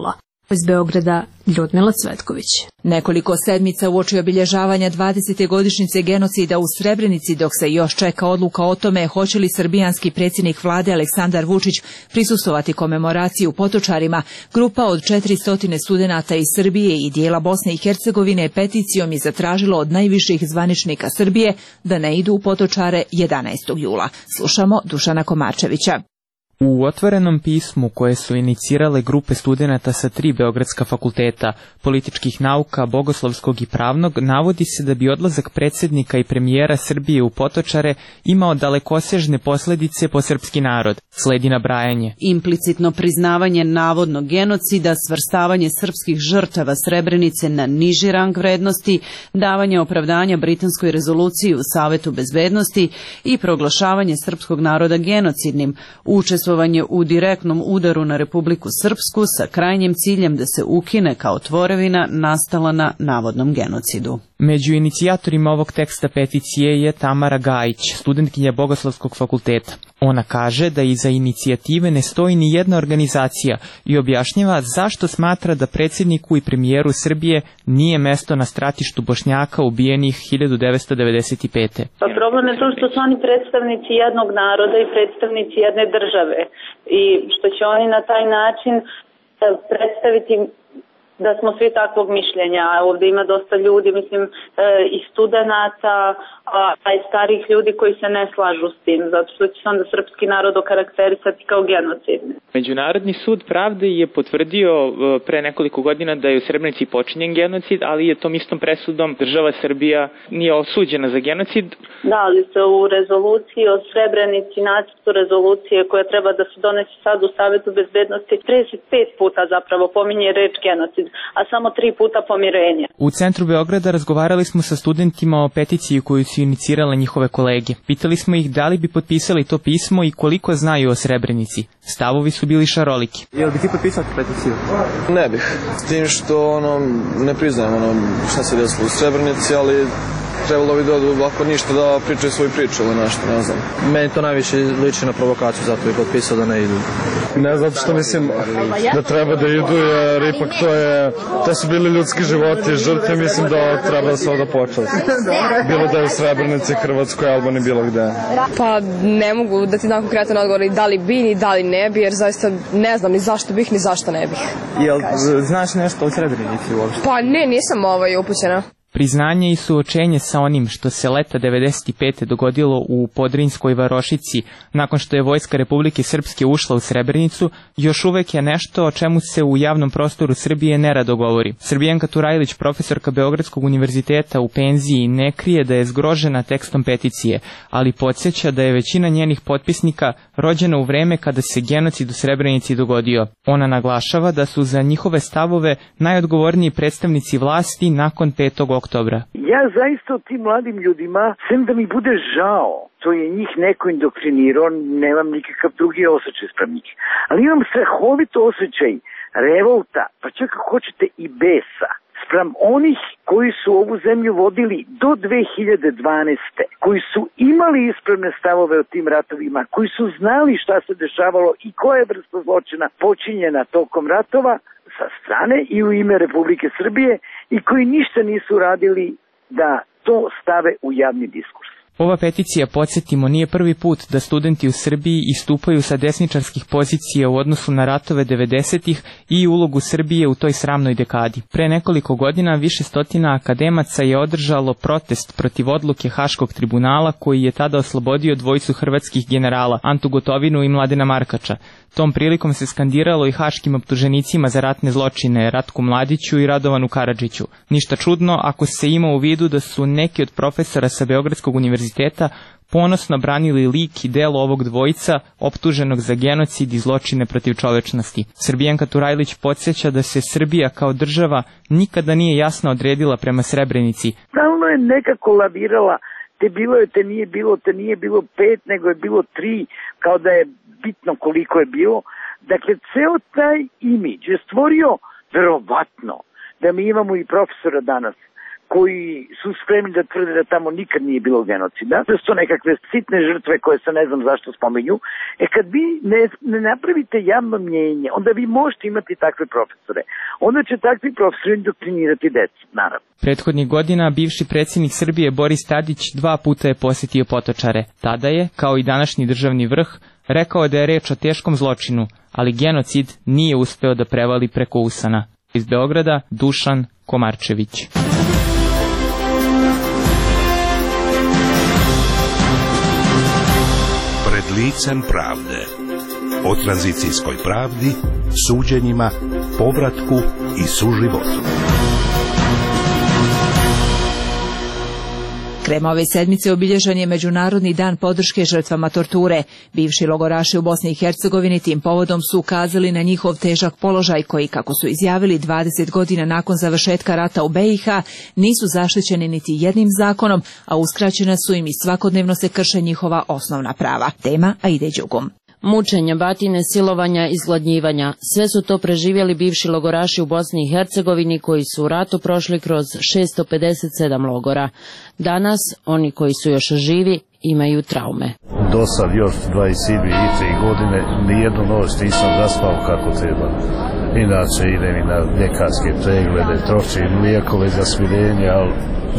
Iz Beograda Ljudmila Cvetković. Nekoliko sedmica uoči obilježavanja dvadesete godišnjice genocida u Srebrenici, dok se još čeka odluka o tome hoće li srbijanski predsjednik vlade Aleksandar Vučić prisustvovati komemoraciji u Potočarima, grupa od četiristo studenata iz Srbije i dijela Bosne i Hercegovine peticijom je zatražilo od najviših zvaničnika Srbije da ne idu u Potočare jedanaestog jula. Slušamo Dušana Komarčevića. U otvorenom pismu koje su inicirale grupe studenata sa tri beogradska fakulteta, političkih nauka, bogoslovskog i pravnog, navodi se da bi odlazak predsjednika i premijera Srbije u Potočare imao dalekosežne posljedice po srpski narod. Sledi nabrajanje. Implicitno priznavanje navodnog genocida, svrstavanje srpskih žrtava Srebrenice na niži rang vrednosti, davanje opravdanja britanskoj rezoluciji u Savetu bezbednosti i proglašavanje srpskog naroda genocidnim, učestvovanje u direktnom udaru na Republiku Srpsku sa krajnjim ciljem da se ukine kao tvorevina nastala na navodnom genocidu. Među inicijatorima ovog teksta peticije je Tamara Gajić, studentkinja Bogoslovskog fakulteta. Ona kaže da iza inicijative ne stoji ni jedna organizacija i objašnjava zašto smatra da predsjedniku i premijeru Srbije nije mesto na stratištu Bošnjaka ubijenih hiljadu devetsto devedeset pete. Pa problem je to što su oni predstavnici jednog naroda i predstavnici jedne države i što će oni na taj način predstaviti da smo svi takvog mišljenja. Ovdje ima dosta ljudi, mislim, e, i studenata, a, a i starih ljudi koji se ne slažu s tim, zato što će se onda srpski narod okarakterisati kao genocidni. Međunarodni sud pravde je potvrdio pre nekoliko godina da je u Srebrenici počinjen genocid, ali je tom istom presudom država Srbija nije osuđena za genocid. Da, ali se u rezoluciji o Srebrenici, nacrtu rezolucije koja treba da se donese sad u Savetu bezbednosti, trideset pet puta zapravo pominje reč genocid, a samo tri puta pomirenje. U centru Beograda razgovarali smo sa studentima o peticiji koju su inicirale njihove kolege. Pitali smo ih da li bi potpisali to pismo i koliko znaju o Srebrenici. Stavovi su bili šaroliki. Jel bi ti potpisao peticiju? Ne bih. S tim što ono, ne priznajem ono, šta se desilo u Srebrenici, ali trebalo bi da odu ovako ništa da pričaju svoju priču ili nešto, ne znam. Meni to najviše liči na provokaciju, zato bih potpisao da ne idu. Ne zato što mislim da treba da idu, jer ipak to je, to su bili ljudski životi, žrtve, mislim da treba da se ovdje počast. Bilo da je u Srebrenici, Hrvatskoj, Albaniji, bilo gde. Pa ne mogu da ti dam konkretan odgovor da li bi ni da li ne bi, jer zaista ne znam ni zašto bih ni zašto ne bih. Jel znaš nešto o Srebrenici uopšte? Pa ne, nisam ovaj upućena. Priznanje i suočenje sa onim što se leta devedeset pete dogodilo u Podrinjskoj varošici nakon što je vojska Republike Srpske ušla u Srebrenicu još uvek je nešto o čemu se u javnom prostoru Srbije nerado govori. Srbijanka Turajlić, profesorka Beogradskog univerziteta u penziji, ne krije da je zgrožena tekstom peticije, ali podsjeća da je većina njenih potpisnika rođena u vreme kada se genocid u Srebrenici dogodio. Ona naglašava da su za njihove stavove najodgovorniji predstavnici vlasti nakon petog oktobra. Ja zaista o tim mladim ljudima, sem da mi bude žao, to je njih neko indoktrinirao, nemam nikakav drugi osjećaj sprem njih. Ali imam strahovito osjećaj revolta, pa čak ako hoćete i besa, sprem onih koji su ovu zemlju vodili do dve hiljade dvanaeste. koji su imali ispravne stavove o tim ratovima, koji su znali šta se dešavalo i koja je vrsta zločina počinjena tokom ratova sa strane i u ime Republike Srbije i koji ništa nisu radili da to stave u javni diskurs. Ova peticija, podsjetimo, nije prvi put da studenti u Srbiji istupaju sa desničarskih pozicija u odnosu na ratove devedesetih i ulogu Srbije u toj sramnoj dekadi. Pre nekoliko godina više stotina akademaca je održalo protest protiv odluke Haškog tribunala koji je tada oslobodio dvojicu hrvatskih generala, Antu Gotovinu i Mladena Markača. Tom prilikom se skandiralo i haškim optuženicima za ratne zločine Ratku Mladiću i Radovanu Karadžiću. Ništa čudno ako se ima u vidu da su neki od profesora sa Beogradskog univerziteta ponosno branili lik i delo ovog dvojica optuženog za genocid i zločine protiv čovečnosti. Srbijanka Turajlić podsjeća da se Srbija kao država nikada nije jasno odredila prema Srebrenici. Stalno je nekako lavirala, te bilo je, te nije bilo, te nije bilo pet, nego je bilo tri, kao da je bitno koliko je bilo. Dakle, ceo taj imidž je stvorio verovatno da mi imamo i profesora danas koji su spremni da tvrde da tamo nikad nije bilo genocida, da su to nekakve sitne žrtve koje se ne znam zašto spominju. E kad vi ne, ne napravite javno mnjenje, onda vi možete imati takve profesore. Onda će takvi profesori indoktrinirati decu, naravno. Prethodnih godina bivši predsjednik Srbije Boris Tadić dva puta je posjetio Potočare. Tada je, kao i današnji državni vrh, rekao da je reč o teškom zločinu, ali genocid nije uspeo da prevali preko usana. Iz Beograda, Dušan Komarčević. Pred licem pravde. O tranzicijskoj pravdi, suđenjima, povratku i suživotu. Krajem ove sedmice obilježen je Međunarodni dan podrške žrtvama torture. Bivši logoraši u Bosni i Hercegovini tim povodom su ukazali na njihov težak položaj koji, kako su izjavili dvadeset godina nakon završetka rata u B i H, nisu zaštićeni niti jednim zakonom, a uskraćena su im i svakodnevno se krše njihova osnovna prava. Tema Aide Đugum. Mučenja, batine, silovanja, izgladnjivanja, sve su to preživjeli bivši logoraši u Bosni i Hercegovini koji su u ratu prošli kroz šesto pedeset sedam logora. Danas, oni koji su još živi, imaju traume. Do sad još dvadeset tri godine nijednu noć nisam zaspao kako treba. Inače idem i na ljekarske preglede, trošim lijekove za smirenje, ali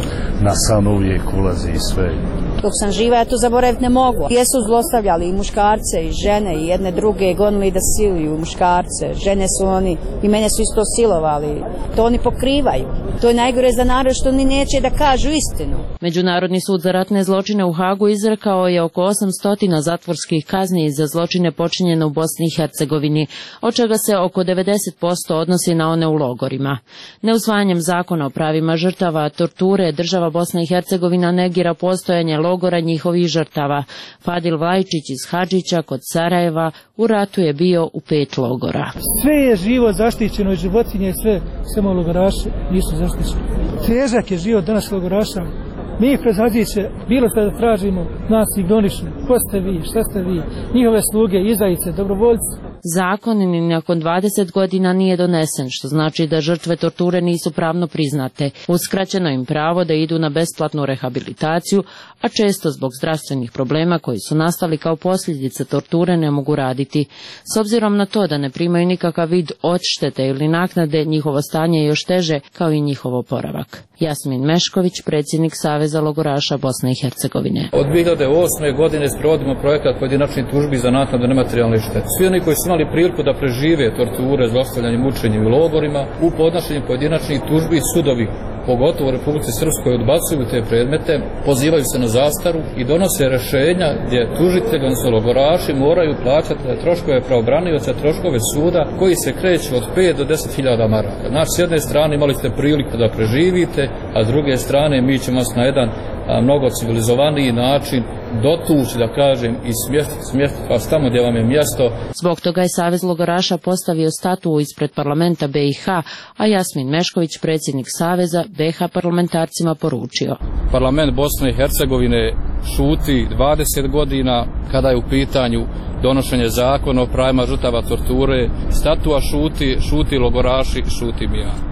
na san uvijek ulazi sve. Dok sam živa, ja to zaboraviti ne mogu. Jesu zlostavljali i muškarce i žene i jedne druge, gonili da siluju muškarce. Žene su oni, i mene su isto silovali. To oni pokrivaju. To je najgore za narod što oni neće da kažu istinu. Međunarodni sud za ratne zločine u Hagu izrekao je oko osamsto zatvorskih kazni za zločine počinjene u Bosni i Hercegovini, od čega se oko devedeset posto odnosi na one u logorima. Neusvajanjem zakona o pravima žrtava torture, država Bosna i Hercegovina negira postojanje logora njihovih žrtava. Fadil Vlajčić iz Hadžića kod Sarajeva u ratu je bio u pet logora. Sve je živo zaštićeno i životinje, sve, samo logoraši nisu zaštićeni. Težak je život danas logoraša. Mi kroz Hadžiće bilo što da tražimo, nas ignorišu. Ko ste vi, šta ste vi, njihove sluge, izdajice, dobrovoljci. Zakon ni nakon dvadeset godina nije donesen, što znači da žrtve torture nisu pravno priznate. Uskraćeno im pravo da idu na besplatnu rehabilitaciju, a često zbog zdravstvenih problema koji su nastali kao posljedica torture ne mogu raditi. S obzirom na to da ne primaju nikakav vid odštete ili naknade, njihovo stanje je još teže kao i njihov oporavak. Jasmin Mešković, predsjednik Saveza logoraša Bosne i Hercegovine. Od dvije hiljade osme. godine sprovodimo projekat pojedinačnih tužbi za naknadu nematerijalne štete. Svi oni koji su imali priliku da prežive torture, zlostavljanje, mučenje u logorima, u podnošenju pojedinačnih tužbi sudovi, pogotovo u Republici Srpskoj, odbacuju te predmete, pozivaju se na zastaru i donose rješenja gdje tužitelji, odnosno logoraši, moraju plaćati troškove pravobranioca, troškove suda koji se kreću od pet do deset hiljada maraka. Znači, s jedne strane imali ste priliku da preživite, a s druge strane mi ćemo vas na jedan a, mnogo civilizovaniji način dotući, da kažem, i smjestiti, smjestiti vas tamo gdje vam je mjesto. Zbog toga je Savez logoraša postavio statu ispred parlamenta B i H, a Jasmin Mešković, predsjednik Saveza, B H parlamentarcima poručio. Parlament Bosne i Hercegovine šuti dvadeset godina kada je u pitanju donošenje zakona o pravima žrtava torture. Statua šuti, šuti logoraši, šuti mi ja.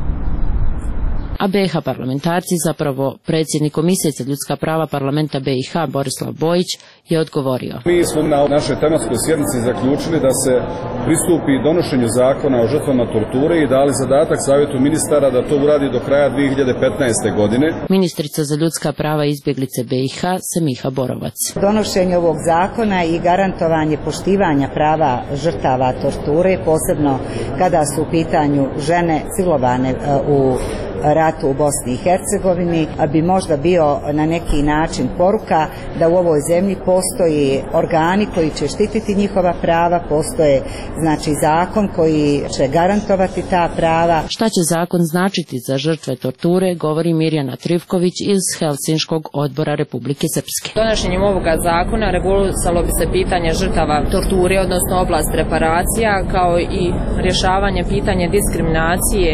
A B H parlamentarci, zapravo predsjednik Komisije za ljudska prava parlamenta B i H Borislav Bojić, je odgovorio. Mi smo na našoj tematskoj sjednici zaključili da se pristupi donošenju zakona o žrtvama torture i dali zadatak Savjetu ministara da to uradi do kraja dvije hiljade petnaeste. godine. Ministrica za ljudska prava i izbjeglice B i H Semiha Borovac. Donošenje ovog zakona i garantovanje poštivanja prava žrtava torture, posebno kada su u pitanju žene silovane u ratu u Bosni i Hercegovini, bi možda bio na neki način poruka da u ovoj zemlji postoji organi koji će štititi njihova prava, postoje znači zakon koji će garantovati ta prava. Šta će zakon značiti za žrtve torture, govori Mirjana Trivković iz Helsinškog odbora Republike Srpske. Donošenjem ovoga zakona regulisalo bi se pitanje žrtava torture, odnosno oblast reparacija, kao i rješavanje pitanja diskriminacije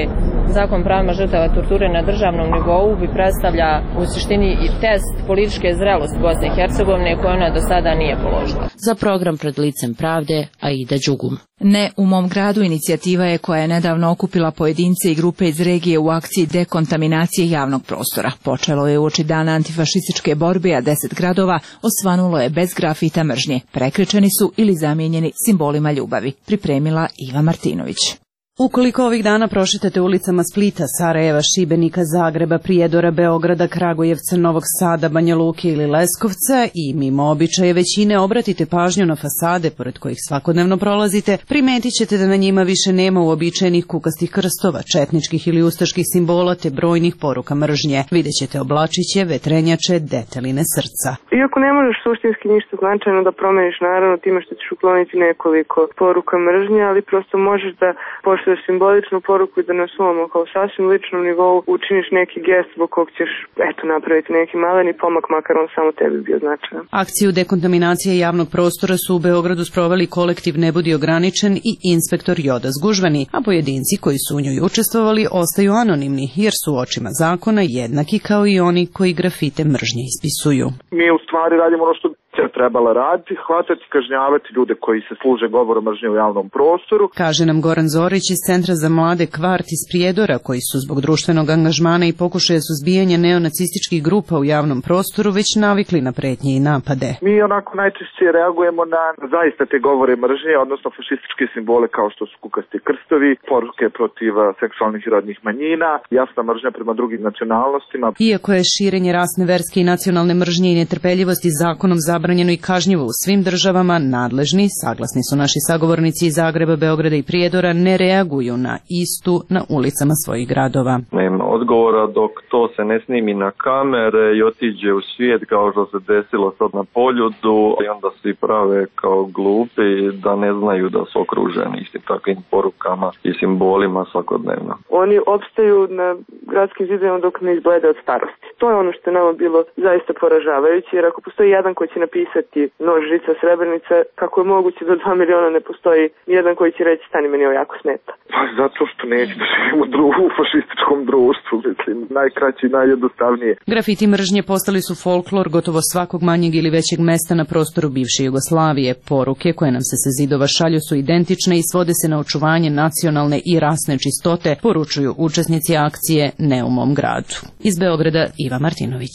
Zakon o pravima žrtava torture na državnom nivou bi predstavlja u suštini i test političke zrelosti Bosne i Hercegovine koje ona do sada nije položila. Za program Pred licem pravde, Aida Đugum. Ne u mom gradu inicijativa je koja je nedavno okupila pojedince i grupe iz regije u akciji dekontaminacije javnog prostora. Počelo je uoči dana antifašističke borbe, a deset gradova osvanulo je bez grafita mržnje. Prekrečeni su ili zamijenjeni simbolima ljubavi. Pripremila Iva Martinović. Ukoliko ovih dana prošetate ulicama Splita, Sarajeva, Šibenika, Zagreba, Prijedora, Beograda, Kragujevca, Novog Sada, Banja Luke ili Leskovca i mimo običaje većine obratite pažnju na fasade pored kojih svakodnevno prolazite, primetit ćete da na njima više nema uobičajenih kukastih krstova, četničkih ili ustaških simbola te brojnih poruka mržnje. Vidjet ćete oblačiće, vetrenjače, deteline srca. Iako ne možeš suštinski ništa značajno da promeniš, naravno time što ćeš ukloniti nekoliko poruka mržnje, ali prosto možeš da pošalješ simboličnu poruku i da na svom kao sasvim ličnom nivou učiniš neki gest zbog kog ćeš eto napraviti neki maleni pomak, makar on samo tebi bio značajan. Akciju dekontaminacije javnog prostora su u Beogradu sproveli kolektiv Ne budi ograničen i inspektor Joda Zgužvani, a pojedinci koji su u njoj učestvovali ostaju anonimni jer su u očima zakona jednaki kao i oni koji grafite mržnje ispisuju. Mi u stvari radimo ono što je trebala raditi, hvatati, kažnjavati ljude koji se služe govorom mržnje u javnom prostoru. Kaže nam Goran Zorić iz Centra za mlade Kvart iz Prijedora, koji su zbog društvenog angažmana i pokušaja suzbijanja neonacističkih grupa u javnom prostoru već navikli na pretnje i napade. Mi onako najčešće reagujemo na zaista te govore mržnje, odnosno fašističke simbole kao što su kukasti krstovi, poruke protiv seksualnih i rodnih manjina, jasna mržnja prema drugim nacionalnostima. Iako je širenje rasne, verske i nacionalne mržnje i netrpeljivosti zakonom zabranjeno i kažnjivo u svim državama, nadležni, saglasni su naši sagovornici iz Zagreba, Beograda i Prijedora, ne reaguju na istu na ulicama svojih gradova. Nema odgovora dok to se ne snimi na kamere i otiđe u svijet kao što se desilo sad na Poljudu i onda svi prave kao glupi da ne znaju da su okruženi istim takvim porukama i simbolima svakodnevno. Oni opstaju na gradskim zidovima dok ne izblede od starosti. To je ono što je nama bilo zaista poražavajuće, jer ako postoji jedan koji će napisati nož, žica, Srebrenica, kako je moguće da dva miliona ne postoji jedan koji će reći stani meni ovo jako smeta. Pa zato što neće da živimo u fašističkom društvu, mislim, najkraće i najjednostavnije. Grafiti mržnje postali su folklor gotovo svakog manjeg ili većeg mesta na prostoru bivše Jugoslavije. Poruke koje nam se sa zidova šalju su identične i svode se na očuvanje nacionalne i rasne čistote, poručuju učesnici akcije Ne u mom gradu. Iz Beograda Iva Martinović.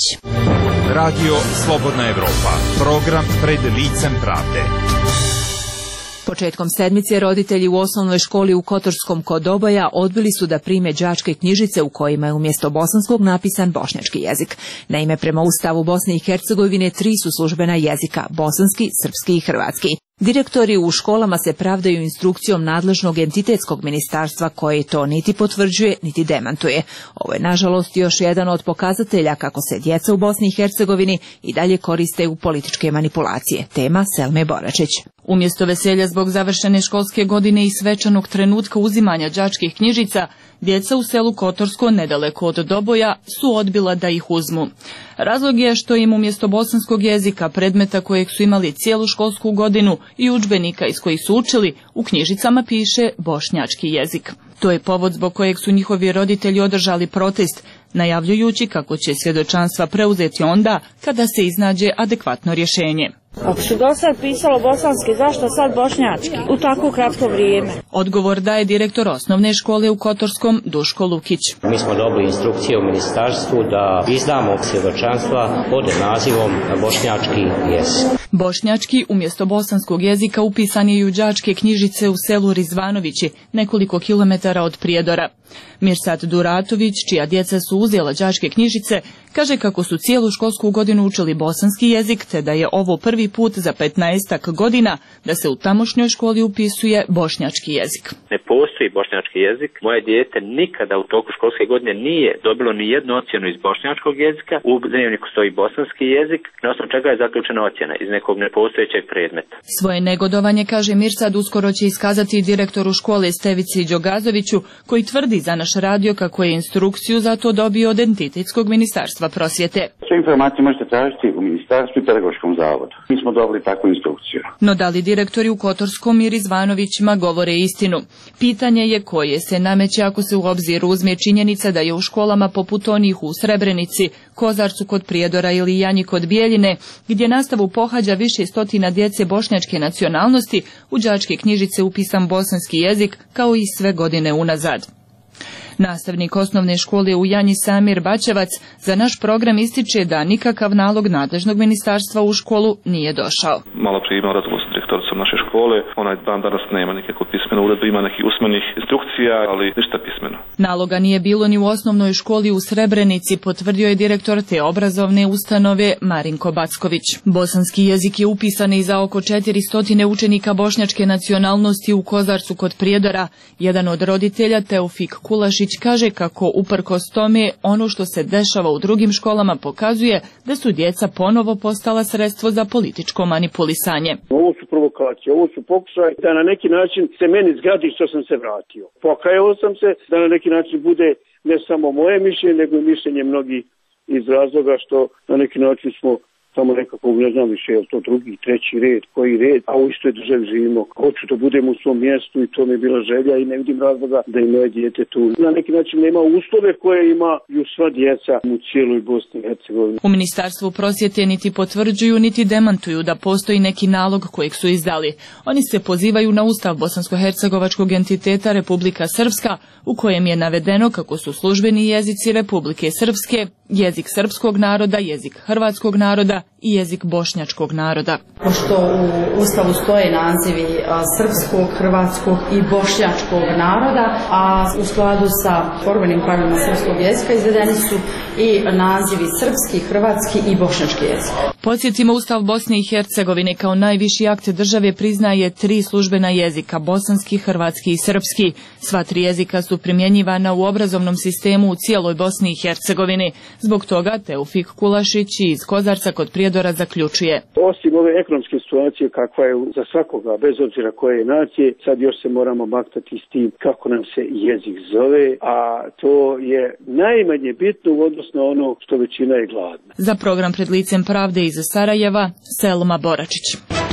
Radio Slobodna Evropa, program Pred licem pravde. Početkom sedmice roditelji u osnovnoj školi u Kotorskom kod Oboja odbili su da prime đačke knjižice u kojima je umjesto bosanskog napisan bošnjački jezik. Naime, prema Ustavu Bosne i Hercegovine tri su službena jezika, bosanski, srpski i hrvatski. Direktori u školama se pravdaju instrukcijom nadležnog entitetskog ministarstva koje to niti potvrđuje, niti demantuje. Ovo je nažalost još jedan od pokazatelja kako se djeca u Bosni i Hercegovini i dalje koriste u političke manipulacije. Tema Selme Boračić. Umjesto veselja zbog završene školske godine i svečanog trenutka uzimanja đačkih knjižica, djeca u selu Kotorsko, nedaleko od Doboja, su odbila da ih uzmu. Razlog je što im umjesto bosanskog jezika, predmeta kojeg su imali cijelu školsku godinu i udžbenika iz kojih su učili, u knjižicama piše bošnjački jezik. To je povod zbog kojeg su njihovi roditelji održali protest, najavljujući kako će svjedočanstva preuzeti onda kada se iznađe adekvatno rješenje. Ako su do sad pisalo bosanski, zašto sad bošnjački u tako kratko vrijeme? Odgovor daje direktor osnovne škole u Kotorskom, Duško Lukić. Mi smo dobili instrukcije u ministarstvu da izdamo svjedočanstva pod nazivom bošnjački jezik. Bošnjački umjesto bosanskog jezika upisan je i u đačke knjižice u selu Rizvanovići, nekoliko kilometara od Prijedora. Mirsad Duratović, čija djeca su uzela đačke knjižice, kaže kako su cijelu školsku godinu učili bosanski jezik, te da je ovo prvi put za petnaestak godina da se u tamošnjoj školi upisuje bošnjački jezik. Ne postoji bošnjački jezik. Moje dijete nikada u toku školske godine nije dobilo ni jednu ocjenu iz bošnjačkog jezika. U dnevniku stoji bosanski jezik, na osnovu čega je zaključena ocjena iz nekog nepostojećeg predmeta. Svoje negodovanje, kaže Mirsad, uskoro će iskazati i direktoru škole Stevici Đogazoviću, koji tvrdi za naš radio kako je instrukciju za to dobio od entitetskog ministarstva prosvjete. Sve informacije možete tražiti u Ministarstvu i Pedagoškom zavodu. Mi smo dobili takvu instrukciju. No da li direktori u Kotorskom i Rizvanovićima govore istinu? Pitanje je koje se nameće ako se u obzir uzme činjenica da je u školama poput onih u Srebrenici, Kozarcu kod Prijedora ili Janji kod Bijeljine, gdje nastavu pohađa više stotina djece bošnjačke nacionalnosti, u đačke knjižice upisan bosanski jezik kao i sve godine unazad. Nastavnik osnovne škole u Janji Samir Bačevac za naš program ističe da nikakav nalog nadležnog ministarstva u školu nije došao. Malo prije imao razgovor s direktoricom naše škole, ona dan danas nema nikakvu pismenu uredbu, ima nekih usmenih instrukcija, ali ništa pismeno. Naloga nije bilo ni u osnovnoj školi u Srebrenici, potvrdio je direktor te obrazovne ustanove Marinko Backović. Bosanski jezik je upisan i za oko četiristo učenika bošnjačke nacionalnosti u Kozarcu kod Prijedora. Jedan od roditelja, Teofik Kulašić, kaže kako uprkos tome ono što se dešava u drugim školama pokazuje da su djeca ponovo postala sredstvo za političko manipulisanje. Ovo su provokacije, ovo su pokušaj da na neki način se meni zgradi što sam se vratio. Pokajao sam se da na neki način bude ne samo moje mišljenje, nego i mišljenje mnogih iz razloga što na neki način smo samo nekako, ne znam više, je li to drugi, treći red, koji red, a u istoj državi živimo. Hoću da budem u svom mjestu i to mi je bila želja i ne vidim razloga da i moje dijete tu. Na neki način nema uslove koje imaju sva djeca u cijeloj Bosni i Hercegovini. U Ministarstvu prosvjete niti potvrđuju niti demantuju da postoji neki nalog kojeg su izdali. Oni se pozivaju na Ustav bosansko-hercegovačkog entiteta Republika Srpska, u kojem je navedeno kako su službeni jezici Republike Srpske, jezik srpskog naroda, jezik hrvatskog naroda i jezik bošnjačkog naroda. Pošto u Ustavu stoje nazivi srpskog, hrvatskog i bošnjačkog naroda, a u skladu sa formalnim pravilima srpskog jezika izvedeni su i nazivi srpski, hrvatski i bošnjački jezik. Podsjetimo, Ustav Bosne i Hercegovine kao najviši akt države priznaje tri službena jezika, bosanski, hrvatski i srpski. Sva tri jezika su primjenjivana u obrazovnom sistemu u cijeloj Bosni i Hercegovini. Zbog toga Teofik Kulašić iz Kozarca kod Prijedora zaključuje. Osim ove ekonomske situacije kakva je za svakoga, bez obzira koje je nacije, sad još se moramo maktati s tim kako nam se jezik zove, a to je najmanje bitno u odnosu na ono što većina je gladna. Za program Pred licem pravde iz Sarajeva, Selma Boračić.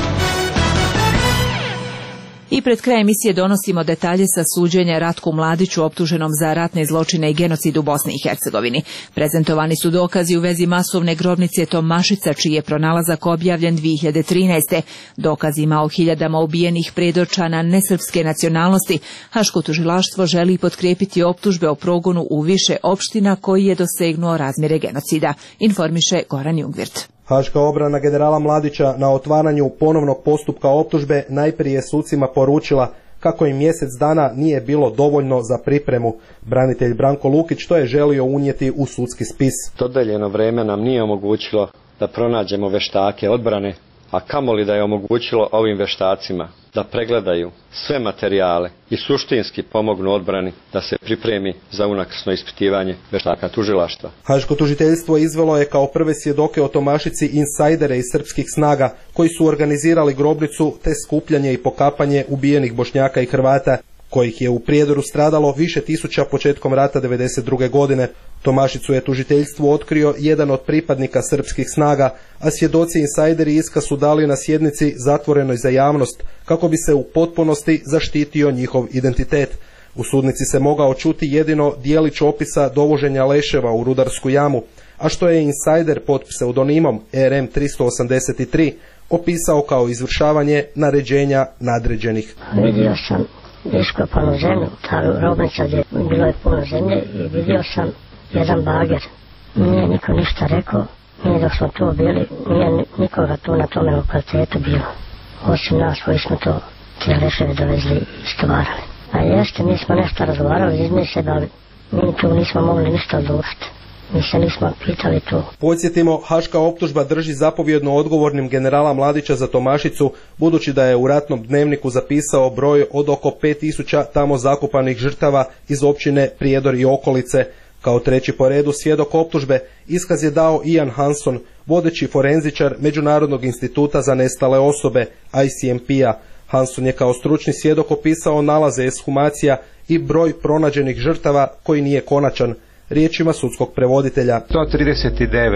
I pred kraj emisije donosimo detalje sa suđenja Ratku Mladiću optuženom za ratne zločine i genocid u Bosni i Hercegovini. Prezentovani su dokazi u vezi masovne grobnice Tomašica, čiji je pronalazak objavljen dvije hiljade trinaeste. Dokazima o hiljadama ubijenih predočana nesrpske nacionalnosti, Haško tužilaštvo želi potkrijepiti optužbe o progonu u više opština koji je dosegnuo razmjere genocida, informiše Goran Jungvirt. Haška obrana generala Mladića na otvaranju ponovnog postupka optužbe najprije sucima poručila kako im mjesec dana nije bilo dovoljno za pripremu. Branitelj Branko Lukić to je želio unijeti u sudski spis. Dodeljeno vrijeme nam nije omogućilo da pronađemo veštake odbrane, a kamoli da je omogućilo ovim veštacima da pregledaju sve materijale i suštinski pomognu odbrani da se pripremi za unakrsno ispitivanje veštaka tužilaštva. Haško tužiteljstvo izvelo je kao prve svjedoke o Tomašici insajdere iz srpskih snaga koji su organizirali grobnicu te skupljanje i pokapanje ubijenih Bošnjaka i Hrvata, kojih je u Prijedoru stradalo više tisuća početkom rata devedeset druge godine. Tomašicu je tužiteljstvu otkrio jedan od pripadnika srpskih snaga, a svjedoci insajderi iskaz su dali na sjednici zatvorenoj za javnost kako bi se u potpunosti zaštitio njihov identitet. U sudnici se mogao čuti jedino dijelić opisa dovoženja leševa u rudarsku jamu, a što je insajder pod pseudonimom R M tristo osamdeset tri opisao kao izvršavanje naređenja nadređenih. Vidio sam iskopanu zemlju, ta grobnica gdje bilo je puno zemlje i vidio sam jedan bager. Nije niko ništa rekao, nije dok smo tu bili, nije nikoga tu na tome lokalitetu bilo. Osim nas koji smo to te leševe dovezli i istovarali. A jeste, mi smo nešto razgovarali između sebe, ali mi tu nismo mogli ništa odlučiti. Mi se nismo pitali tu. Podsjetimo, haška optužba drži zapovjedno odgovornim generala Mladića za Tomašicu, budući da je u ratnom dnevniku zapisao broj od oko pet tisuća tamo zakopanih žrtava iz općine Prijedor i okolice. Kao treći po redu svjedok optužbe iskaz je dao Ian Hanson, vodeći forenzičar Međunarodnog instituta za nestale osobe I C M P-a. Hanson je kao stručni svjedok opisao nalaze ekshumacija i broj pronađenih žrtava koji nije konačan. Riječima sudskog prevoditelja. sto trideset devet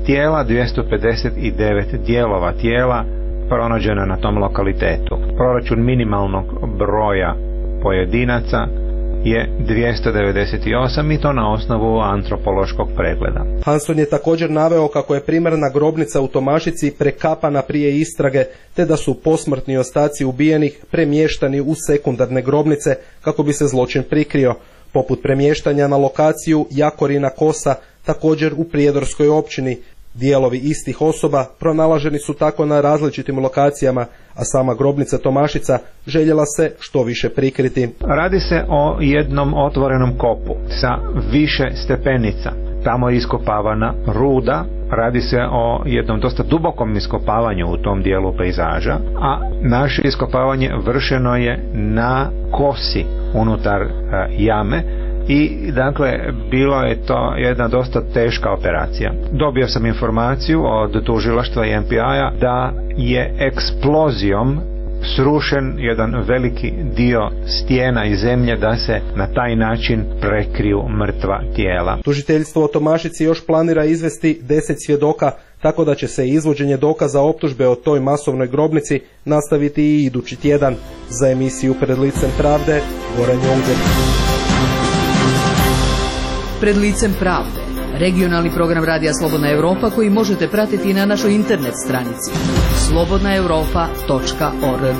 tijela, dvjesto pedeset devet dijelova tijela pronađeno na tom lokalitetu. Proračun minimalnog broja pojedinaca je dvjesto devedeset osam i to na osnovu antropološkog pregleda. Hanson je također naveo kako je primarna grobnica u Tomašici prekapana prije istrage, te da su posmrtni ostaci ubijenih premještani u sekundarne grobnice kako bi se zločin prikrio, poput premještanja na lokaciju Jakorina Kosa, također u Prijedorskoj općini. Dijelovi istih osoba pronalaženi su tako na različitim lokacijama, a sama grobnica Tomašica željela se što više prikriti. Radi se o jednom otvorenom kopu sa više stepenica. Tamo je iskopavana ruda, radi se o jednom dosta dubokom iskopavanju u tom dijelu pejzaža, a naše iskopavanje vršeno je na kosi unutar jame. I dakle bilo je to jedna dosta teška operacija. Dobio sam informaciju od tužilaštva i M P I-a da je eksplozijom srušen jedan veliki dio stijena i zemlje, da se na taj način prekriju mrtva tijela. Tužiteljstvo o Tomašici još planira izvesti deset svjedoka, tako da će se izvođenje dokaza optužbe o toj masovnoj grobnici nastaviti i idući tjedan. Za emisiju Pred licem pravde, Goran Jonger. Pred licem pravde, regionalni program Radija Slobodna Europa koji možete pratiti na našoj internet stranici slobodna europa točka org.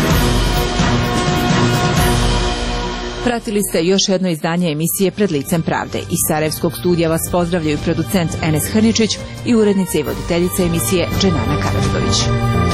Pratili ste još jedno izdanje emisije Pred licem pravde. Iz Sarajevskog studija vas pozdravljaju producent Enes Hrničić i urednica i voditeljica emisije Dženana Karadžović.